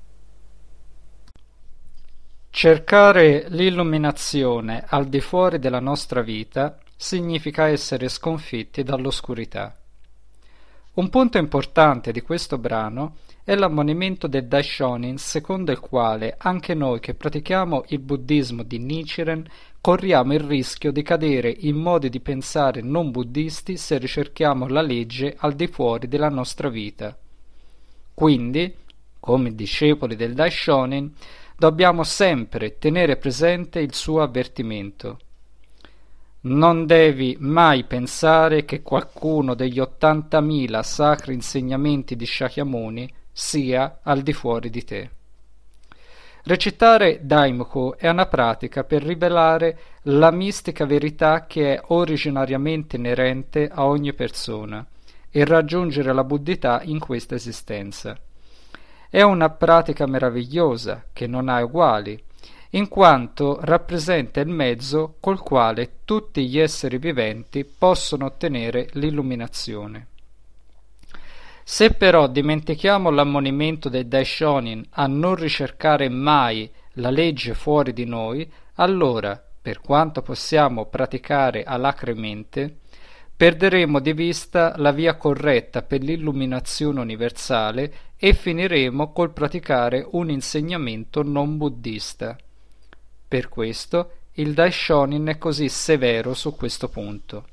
Cercare l'illuminazione al di fuori della nostra vita significa essere sconfitti dall'oscurità. Un punto importante di questo brano è l'ammonimento del Daishonin, secondo il quale anche noi che pratichiamo il buddismo di Nichiren corriamo il rischio di cadere in modi di pensare non buddisti se ricerchiamo la legge al di fuori della nostra vita. Quindi, come discepoli del Daishonin, dobbiamo sempre tenere presente il suo avvertimento. Non devi mai pensare che qualcuno degli ottantamila sacri insegnamenti di Shakyamuni sia al di fuori di te. Recitare Daimoku è una pratica per rivelare la mistica verità che è originariamente inerente a ogni persona e raggiungere la buddhità in questa esistenza. È una pratica meravigliosa che non ha uguali, in quanto rappresenta il mezzo col quale tutti gli esseri viventi possono ottenere l'illuminazione. Se però dimentichiamo l'ammonimento del Daishonin a non ricercare mai la legge fuori di noi, allora, per quanto possiamo praticare alacremente, perderemo di vista la via corretta per l'illuminazione universale e finiremo col praticare un insegnamento non buddista. Per questo il Daishonin è così severo su questo punto.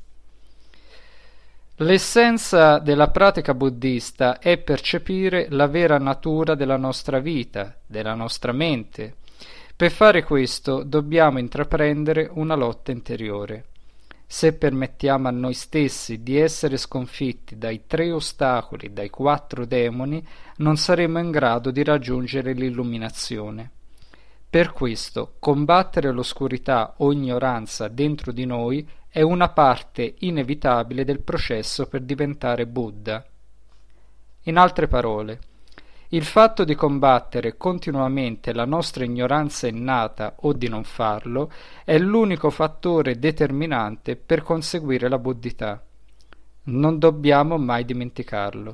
L'essenza della pratica buddista è percepire la vera natura della nostra vita, della nostra mente. Per fare questo dobbiamo intraprendere una lotta interiore. Se permettiamo a noi stessi di essere sconfitti dai tre ostacoli, dai quattro demoni, non saremo in grado di raggiungere l'illuminazione. Per questo, combattere l'oscurità o ignoranza dentro di noi è una parte inevitabile del processo per diventare Buddha. In altre parole, il fatto di combattere continuamente la nostra ignoranza innata o di non farlo è l'unico fattore determinante per conseguire la buddhità. Non dobbiamo mai dimenticarlo.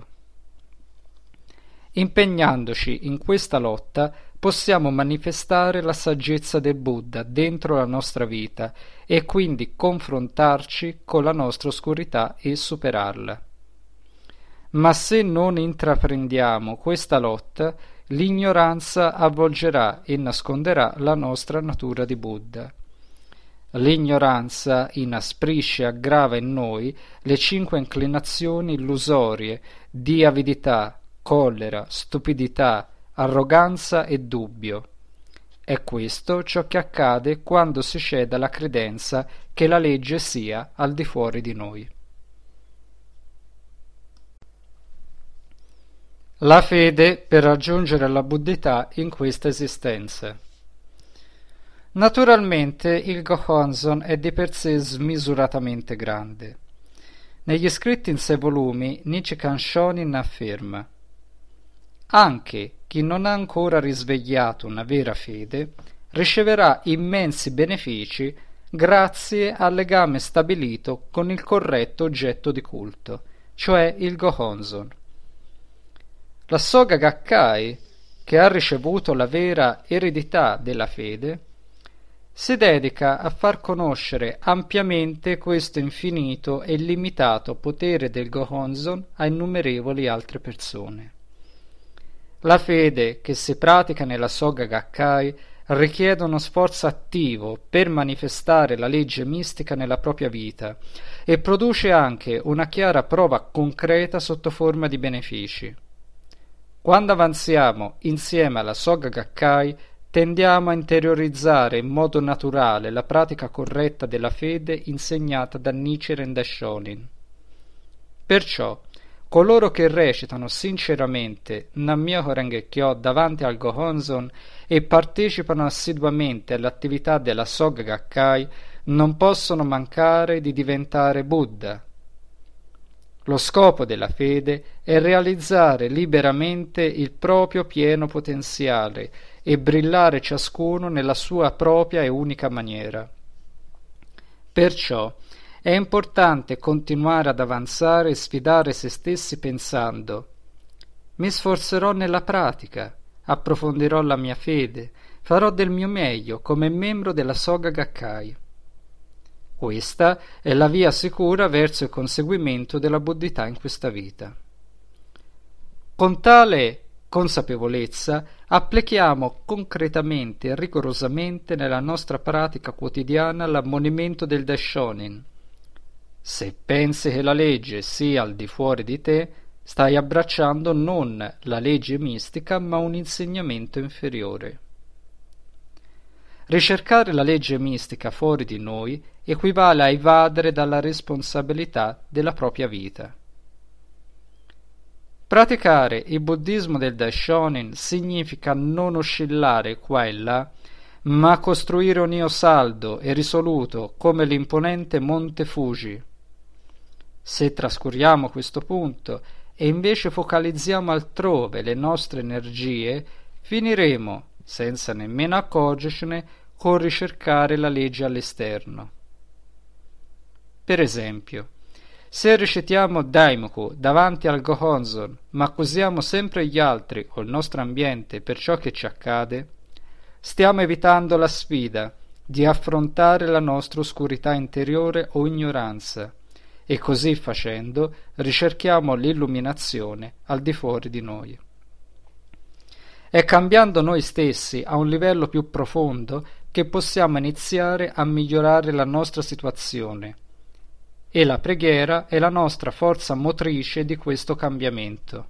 Impegnandoci in questa lotta possiamo manifestare la saggezza del Buddha dentro la nostra vita e quindi confrontarci con la nostra oscurità e superarla. Ma se non intraprendiamo questa lotta, l'ignoranza avvolgerà e nasconderà la nostra natura di Buddha. L'ignoranza inasprisce e aggrava in noi le cinque inclinazioni illusorie di avidità, collera, stupidità, arroganza e dubbio. È questo ciò che accade quando si cede alla credenza che la legge sia al di fuori di noi. La fede per raggiungere la buddhità in questa esistenza. Naturalmente il Gohonzon è di per sé smisuratamente grande. Negli scritti in sei volumi Nichikan Shonin afferma: anche chi non ha ancora risvegliato una vera fede riceverà immensi benefici grazie al legame stabilito con il corretto oggetto di culto, cioè il Gohonzon. La Soga Gakkai, che ha ricevuto la vera eredità della fede, si dedica a far conoscere ampiamente questo infinito e illimitato potere del Gohonzon a innumerevoli altre persone. La fede che si pratica nella Soga Gakkai richiede uno sforzo attivo per manifestare la legge mistica nella propria vita e produce anche una chiara prova concreta sotto forma di benefici. Quando avanziamo insieme alla Soga Gakkai, tendiamo a interiorizzare in modo naturale la pratica corretta della fede insegnata da Nichiren Daishonin. Perciò, coloro che recitano sinceramente Nam-myoho Renge Kyo davanti al Gohonzon e partecipano assiduamente all'attività della Soka Gakkai non possono mancare di diventare Buddha. Lo scopo della fede è realizzare liberamente il proprio pieno potenziale e brillare ciascuno nella sua propria e unica maniera. Perciò è importante continuare ad avanzare e sfidare se stessi pensando: mi sforzerò nella pratica, approfondirò la mia fede, farò del mio meglio come membro della Soka Gakkai. Questa è la via sicura verso il conseguimento della buddhità in questa vita. Con tale consapevolezza applichiamo concretamente e rigorosamente nella nostra pratica quotidiana l'ammonimento del Daishonin. Se pensi che la legge sia al di fuori di te, stai abbracciando non la legge mistica ma un insegnamento inferiore. Ricercare la legge mistica fuori di noi equivale a evadere dalla responsabilità della propria vita. Praticare il buddismo del Daishonin significa non oscillare qua e là, ma costruire un io saldo e risoluto come l'imponente Monte Fuji. Se trascuriamo questo punto e invece focalizziamo altrove le nostre energie, finiremo, senza nemmeno accorgercene, con ricercare la legge all'esterno. Per esempio, se recitiamo Daimoku davanti al Gohonzon, ma accusiamo sempre gli altri o il nostro ambiente per ciò che ci accade, stiamo evitando la sfida di affrontare la nostra oscurità interiore o ignoranza, e così facendo ricerchiamo l'illuminazione al di fuori di noi. È cambiando noi stessi a un livello più profondo che possiamo iniziare a migliorare la nostra situazione, e la preghiera è la nostra forza motrice di questo cambiamento.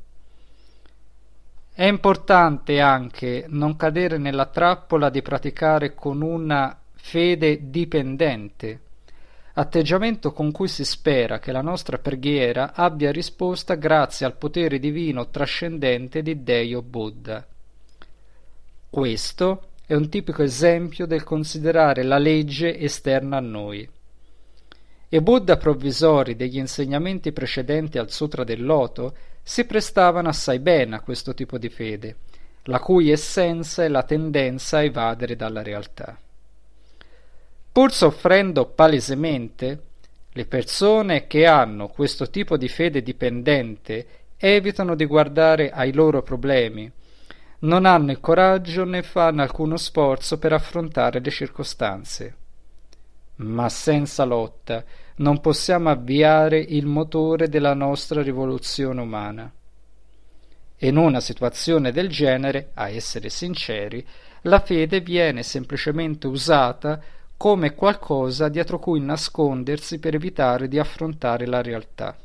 È importante anche non cadere nella trappola di praticare con una fede dipendente, atteggiamento con cui si spera che la nostra preghiera abbia risposta grazie al potere divino trascendente di Dei o Buddha. Questo è un tipico esempio del considerare la legge esterna a noi. I Buddha provvisori degli insegnamenti precedenti al Sutra del Loto si prestavano assai bene a questo tipo di fede, la cui essenza è la tendenza a evadere dalla realtà. Pur soffrendo palesemente, le persone che hanno questo tipo di fede dipendente evitano di guardare ai loro problemi, non hanno il coraggio né fanno alcuno sforzo per affrontare le circostanze. Ma senza lotta non possiamo avviare il motore della nostra rivoluzione umana. In una situazione del genere, a essere sinceri, la fede viene semplicemente usata come qualcosa dietro cui nascondersi per evitare di affrontare la realtà.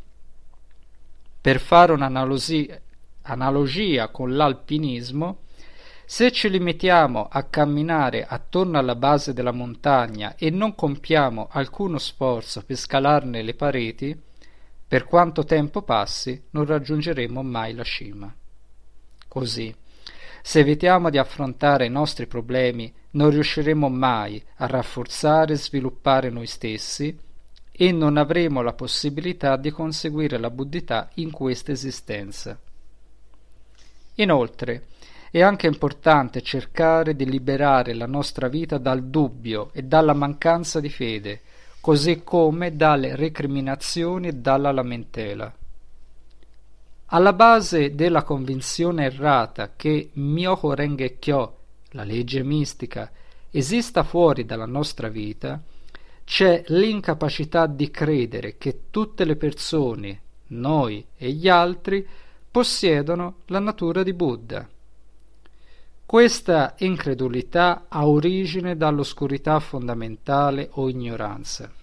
Per fare un'analogia analogia con l'alpinismo, se ci limitiamo a camminare attorno alla base della montagna e non compiamo alcuno sforzo per scalarne le pareti, per quanto tempo passi non raggiungeremo mai la cima. Così, se evitiamo di affrontare i nostri problemi, non riusciremo mai a rafforzare e sviluppare noi stessi e non avremo la possibilità di conseguire la buddhità in questa esistenza. Inoltre, è anche importante cercare di liberare la nostra vita dal dubbio e dalla mancanza di fede, così come dalle recriminazioni e dalla lamentela. Alla base della convinzione errata che Myoho Renge Kyo, la legge mistica, esista fuori dalla nostra vita, c'è l'incapacità di credere che tutte le persone, noi e gli altri, possiedono la natura di Buddha. Questa incredulità ha origine dall'oscurità fondamentale o ignoranza.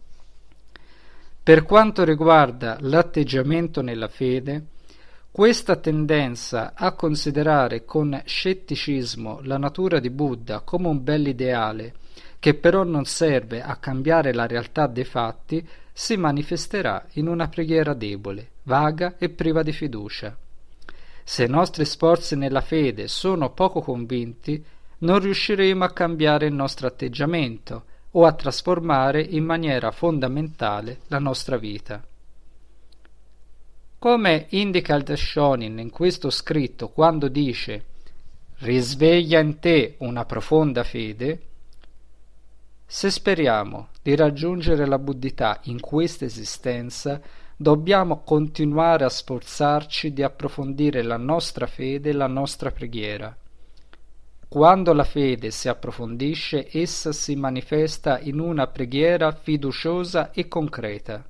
Per quanto riguarda l'atteggiamento nella fede, questa tendenza a considerare con scetticismo la natura di Buddha come un bell'ideale, che però non serve a cambiare la realtà dei fatti, si manifesterà in una preghiera debole, vaga e priva di fiducia. Se i nostri sforzi nella fede sono poco convinti, non riusciremo a cambiare il nostro atteggiamento o a trasformare in maniera fondamentale la nostra vita. Come indica il Daishonin in questo scritto quando dice «risveglia in te una profonda fede», se speriamo di raggiungere la buddhità in questa esistenza, dobbiamo continuare a sforzarci di approfondire la nostra fede e la nostra preghiera. Quando la fede si approfondisce, essa si manifesta in una preghiera fiduciosa e concreta.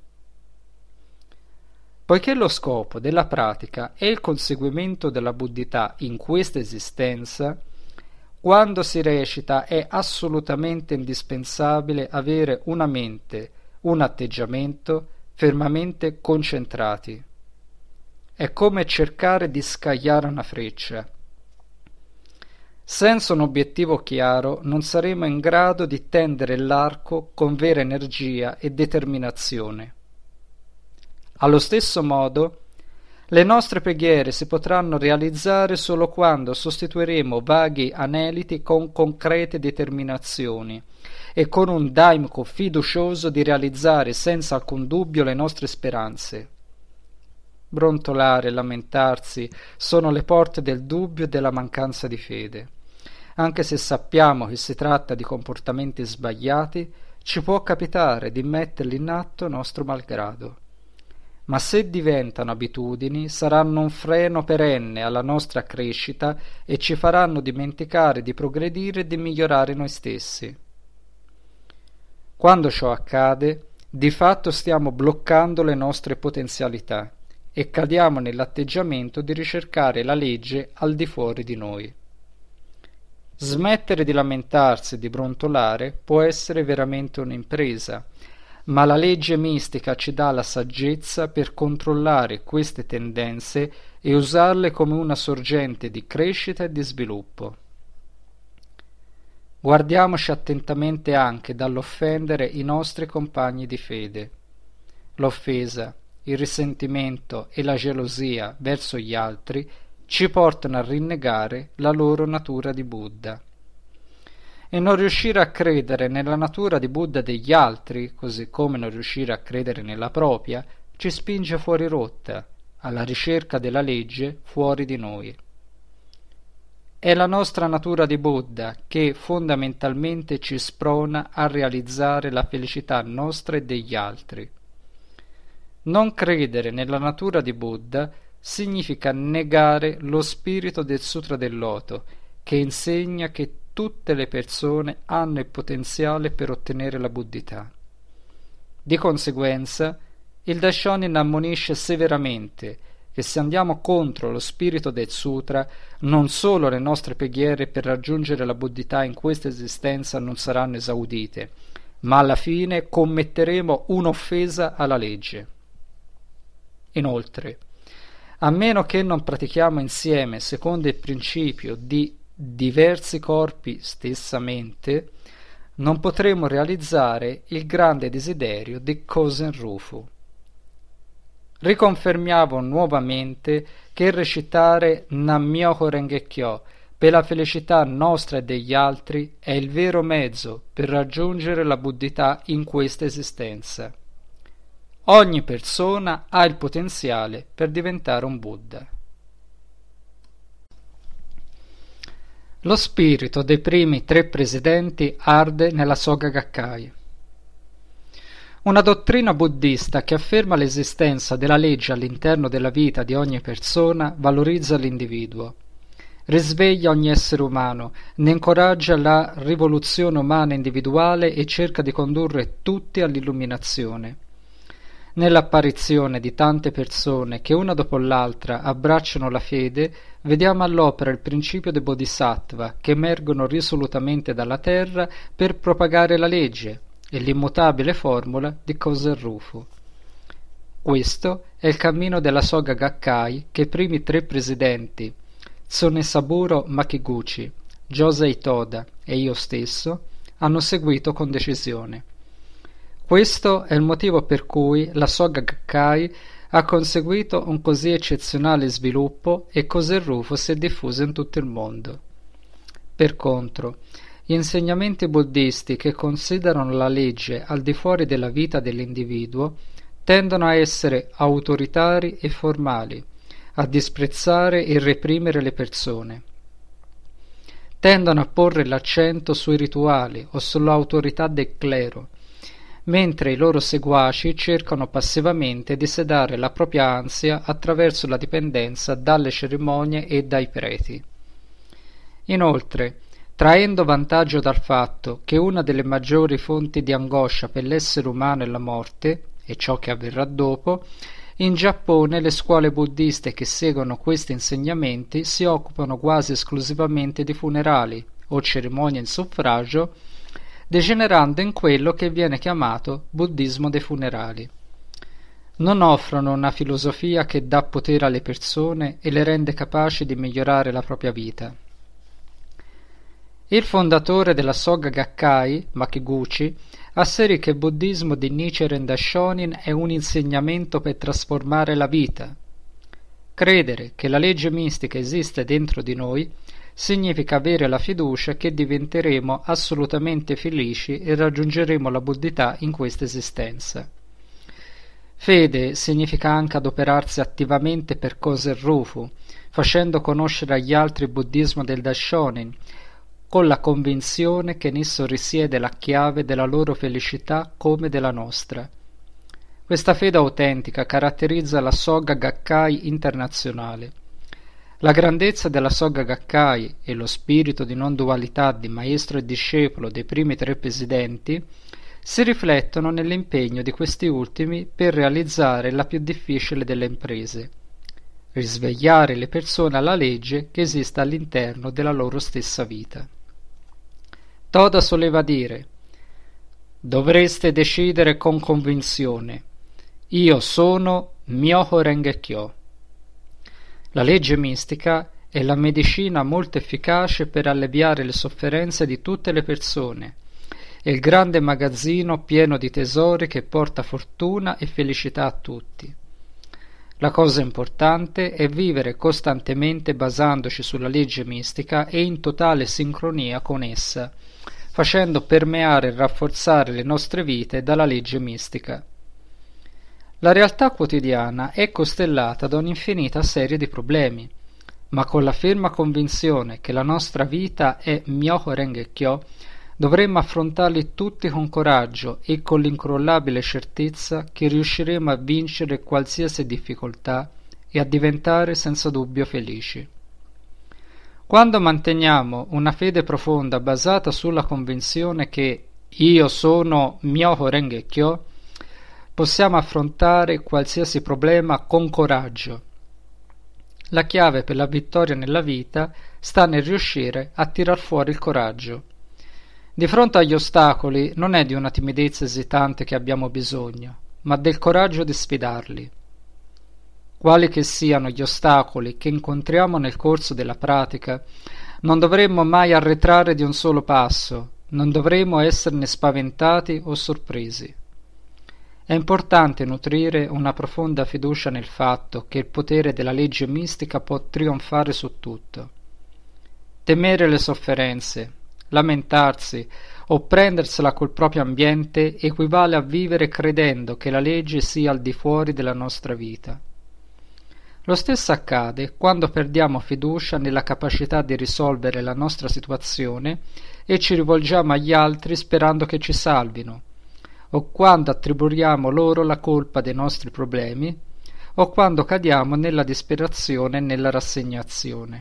Poiché lo scopo della pratica è il conseguimento della buddhità in questa esistenza, quando si recita è assolutamente indispensabile avere una mente, un atteggiamento fermamente concentrati. È come cercare di scagliare una freccia. Senza un obiettivo chiaro non saremo in grado di tendere l'arco con vera energia e determinazione. Allo stesso modo, le nostre preghiere si potranno realizzare solo quando sostituiremo vaghi aneliti con concrete determinazioni e con un daimyo fiducioso di realizzare senza alcun dubbio le nostre speranze. Brontolare e lamentarsi sono le porte del dubbio e della mancanza di fede. Anche se sappiamo che si tratta di comportamenti sbagliati, ci può capitare di metterli in atto nostro malgrado. Ma se diventano abitudini, saranno un freno perenne alla nostra crescita e ci faranno dimenticare di progredire e di migliorare noi stessi. Quando ciò accade, di fatto stiamo bloccando le nostre potenzialità e cadiamo nell'atteggiamento di ricercare la legge al di fuori di noi. Smettere di lamentarsi e di brontolare può essere veramente un'impresa, ma la legge mistica ci dà la saggezza per controllare queste tendenze e usarle come una sorgente di crescita e di sviluppo. Guardiamoci attentamente anche dall'offendere i nostri compagni di fede. L'offesa, il risentimento e la gelosia verso gli altri ci portano a rinnegare la loro natura di Buddha. E non riuscire a credere nella natura di Buddha degli altri, così come non riuscire a credere nella propria, ci spinge fuori rotta, alla ricerca della legge fuori di noi. È la nostra natura di Buddha che fondamentalmente ci sprona a realizzare la felicità nostra e degli altri. Non credere nella natura di Buddha significa negare lo spirito del Sutra del Loto, che insegna che tutte le persone hanno il potenziale per ottenere la buddhità. Di conseguenza, il Daishonin ammonisce severamente che se andiamo contro lo spirito del sutra, non solo le nostre preghiere per raggiungere la buddhità in questa esistenza non saranno esaudite, ma alla fine commetteremo un'offesa alla legge. Inoltre, a meno che non pratichiamo insieme secondo il principio di diversi corpi stessa mente, non potremo realizzare il grande desiderio di Kosen Rufu. Riconfermiamo nuovamente che recitare Nammyoho Renge Kyo per la felicità nostra e degli altri è il vero mezzo per raggiungere la buddhità in questa esistenza. Ogni persona ha il potenziale per diventare un Buddha. Lo spirito dei primi tre presidenti arde nella Soga Gakkai. Una dottrina buddista che afferma l'esistenza della legge all'interno della vita di ogni persona valorizza l'individuo, risveglia ogni essere umano, ne incoraggia la rivoluzione umana individuale e cerca di condurre tutti all'illuminazione. Nell'apparizione di tante persone che una dopo l'altra abbracciano la fede, vediamo all'opera il principio dei bodhisattva che emergono risolutamente dalla terra per propagare la legge e l'immutabile formula di Kosen Rufu. Questo è il cammino della Soga Gakkai che i primi tre presidenti, Tsunesaburo Makiguchi, Josei Toda e io stesso, hanno seguito con decisione. Questo è il motivo per cui la Soga Gakkai ha conseguito un così eccezionale sviluppo e così Rufo si è diffuso in tutto il mondo. Per contro, gli insegnamenti buddisti che considerano la legge al di fuori della vita dell'individuo tendono a essere autoritari e formali, a disprezzare e reprimere le persone. Tendono a porre l'accento sui rituali o sull'autorità del clero, mentre i loro seguaci cercano passivamente di sedare la propria ansia attraverso la dipendenza dalle cerimonie e dai preti. Inoltre, traendo vantaggio dal fatto che una delle maggiori fonti di angoscia per l'essere umano è la morte, e ciò che avverrà dopo, in Giappone le scuole buddiste che seguono questi insegnamenti si occupano quasi esclusivamente di funerali o cerimonie in suffragio, degenerando in quello che viene chiamato buddismo dei funerali. Non offrono una filosofia che dà potere alle persone e le rende capaci di migliorare la propria vita. Il fondatore della Soga Gakkai, Makiguchi, asseri che il buddismo di Nichiren Daishonin è un insegnamento per trasformare la vita. Credere che la legge mistica esiste dentro di noi significa avere la fiducia che diventeremo assolutamente felici e raggiungeremo la buddhità in questa esistenza. Fede significa anche adoperarsi attivamente per Kosen Rufu, facendo conoscere agli altri il buddismo del Daishonin, con la convinzione che in esso risiede la chiave della loro felicità come della nostra. Questa fede autentica caratterizza la Soga Gakkai internazionale. La grandezza della Soga Gakkai e lo spirito di non dualità di maestro e discepolo dei primi tre presidenti si riflettono nell'impegno di questi ultimi per realizzare la più difficile delle imprese: risvegliare le persone alla legge che esiste all'interno della loro stessa vita. Toda soleva dire: dovreste decidere con convinzione, io sono Myoho Renge Kyo. La legge mistica è la medicina molto efficace per alleviare le sofferenze di tutte le persone, è il grande magazzino pieno di tesori che porta fortuna e felicità a tutti. La cosa importante è vivere costantemente basandoci sulla legge mistica e in totale sincronia con essa, facendo permeare e rafforzare le nostre vite dalla legge mistica. La realtà quotidiana è costellata da un'infinita serie di problemi, ma con la ferma convinzione che la nostra vita è Myoho Renge Kyo, dovremmo affrontarli tutti con coraggio e con l'incrollabile certezza che riusciremo a vincere qualsiasi difficoltà e a diventare senza dubbio felici. Quando manteniamo una fede profonda basata sulla convinzione che io sono Myoho Renge Kyo, possiamo affrontare qualsiasi problema con coraggio. La chiave per la vittoria nella vita sta nel riuscire a tirar fuori il coraggio. Di fronte agli ostacoli non è di una timidezza esitante che abbiamo bisogno, ma del coraggio di sfidarli. Quali che siano gli ostacoli che incontriamo nel corso della pratica, non dovremmo mai arretrare di un solo passo, non dovremmo esserne spaventati o sorpresi. È importante nutrire una profonda fiducia nel fatto che il potere della legge mistica può trionfare su tutto. Temere le sofferenze, lamentarsi o prendersela col proprio ambiente equivale a vivere credendo che la legge sia al di fuori della nostra vita. Lo stesso accade quando perdiamo fiducia nella capacità di risolvere la nostra situazione e ci rivolgiamo agli altri sperando che ci salvino, o quando attribuiamo loro la colpa dei nostri problemi, o quando cadiamo nella disperazione e nella rassegnazione.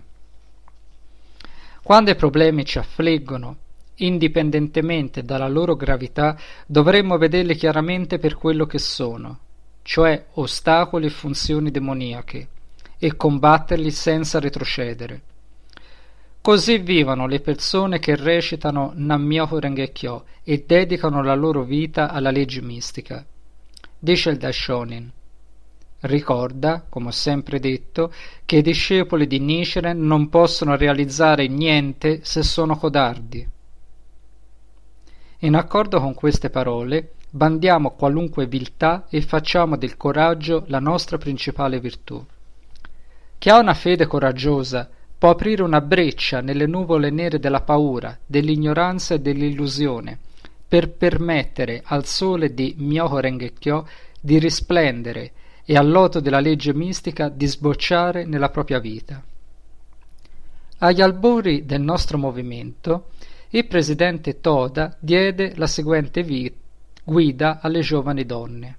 Quando i problemi ci affliggono, indipendentemente dalla loro gravità, dovremmo vederli chiaramente per quello che sono, cioè ostacoli e funzioni demoniache, e combatterli senza retrocedere. Così vivono le persone che recitano Nam-myoho Renge Kyo e dedicano la loro vita alla legge mistica. Dice il Daishonin: ricorda, come ho sempre detto, che i discepoli di Nichiren non possono realizzare niente se sono codardi. In accordo con queste parole, bandiamo qualunque viltà e facciamo del coraggio la nostra principale virtù. Chi ha una fede coraggiosa può aprire una breccia nelle nuvole nere della paura, dell'ignoranza e dell'illusione, per permettere al sole di Myoho Renge Kyo di risplendere e al loto della legge mistica di sbocciare nella propria vita. Agli albori del nostro movimento, il presidente Toda diede la seguente vi- guida alle giovani donne.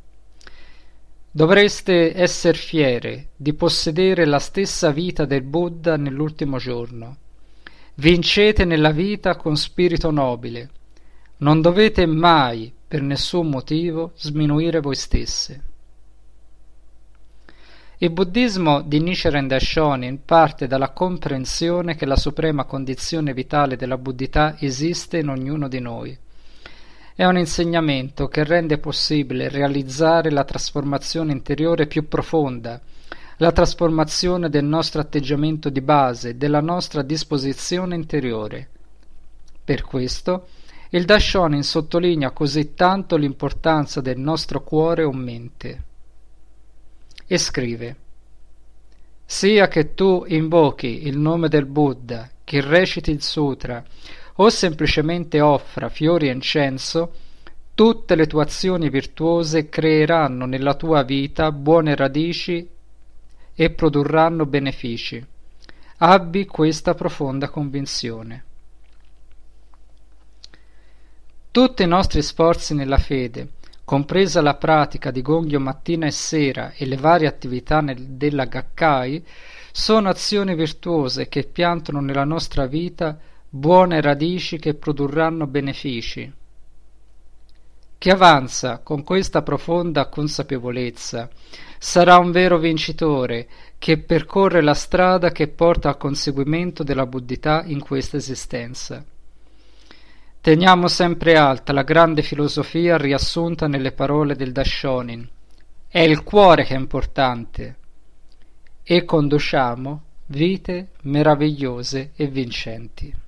Dovreste esser fiere di possedere la stessa vita del Buddha nell'ultimo giorno. Vincete nella vita con spirito nobile. Non dovete mai, per nessun motivo, sminuire voi stesse. Il buddismo di Nichiren Daishonin parte dalla comprensione che la suprema condizione vitale della buddhità esiste in ognuno di noi. È un insegnamento che rende possibile realizzare la trasformazione interiore più profonda, la trasformazione del nostro atteggiamento di base, della nostra disposizione interiore. Per questo, il Daishonin sottolinea così tanto l'importanza del nostro cuore o mente. E scrive: sia che tu invochi il nome del Buddha, che reciti il sutra o semplicemente offra fiori e incenso, tutte le tue azioni virtuose creeranno nella tua vita buone radici e produrranno benefici. Abbi questa profonda convinzione. Tutti i nostri sforzi nella fede, compresa la pratica di Gongyo mattina e sera e le varie attività nel, della Gakkai, sono azioni virtuose che piantano nella nostra vita buone radici che produrranno benefici. Chi avanza con questa profonda consapevolezza sarà un vero vincitore che percorre la strada che porta al conseguimento della buddhità in questa esistenza. Teniamo sempre alta la grande filosofia riassunta nelle parole del Daishonin. È il cuore che è importante. E conduciamo vite meravigliose e vincenti.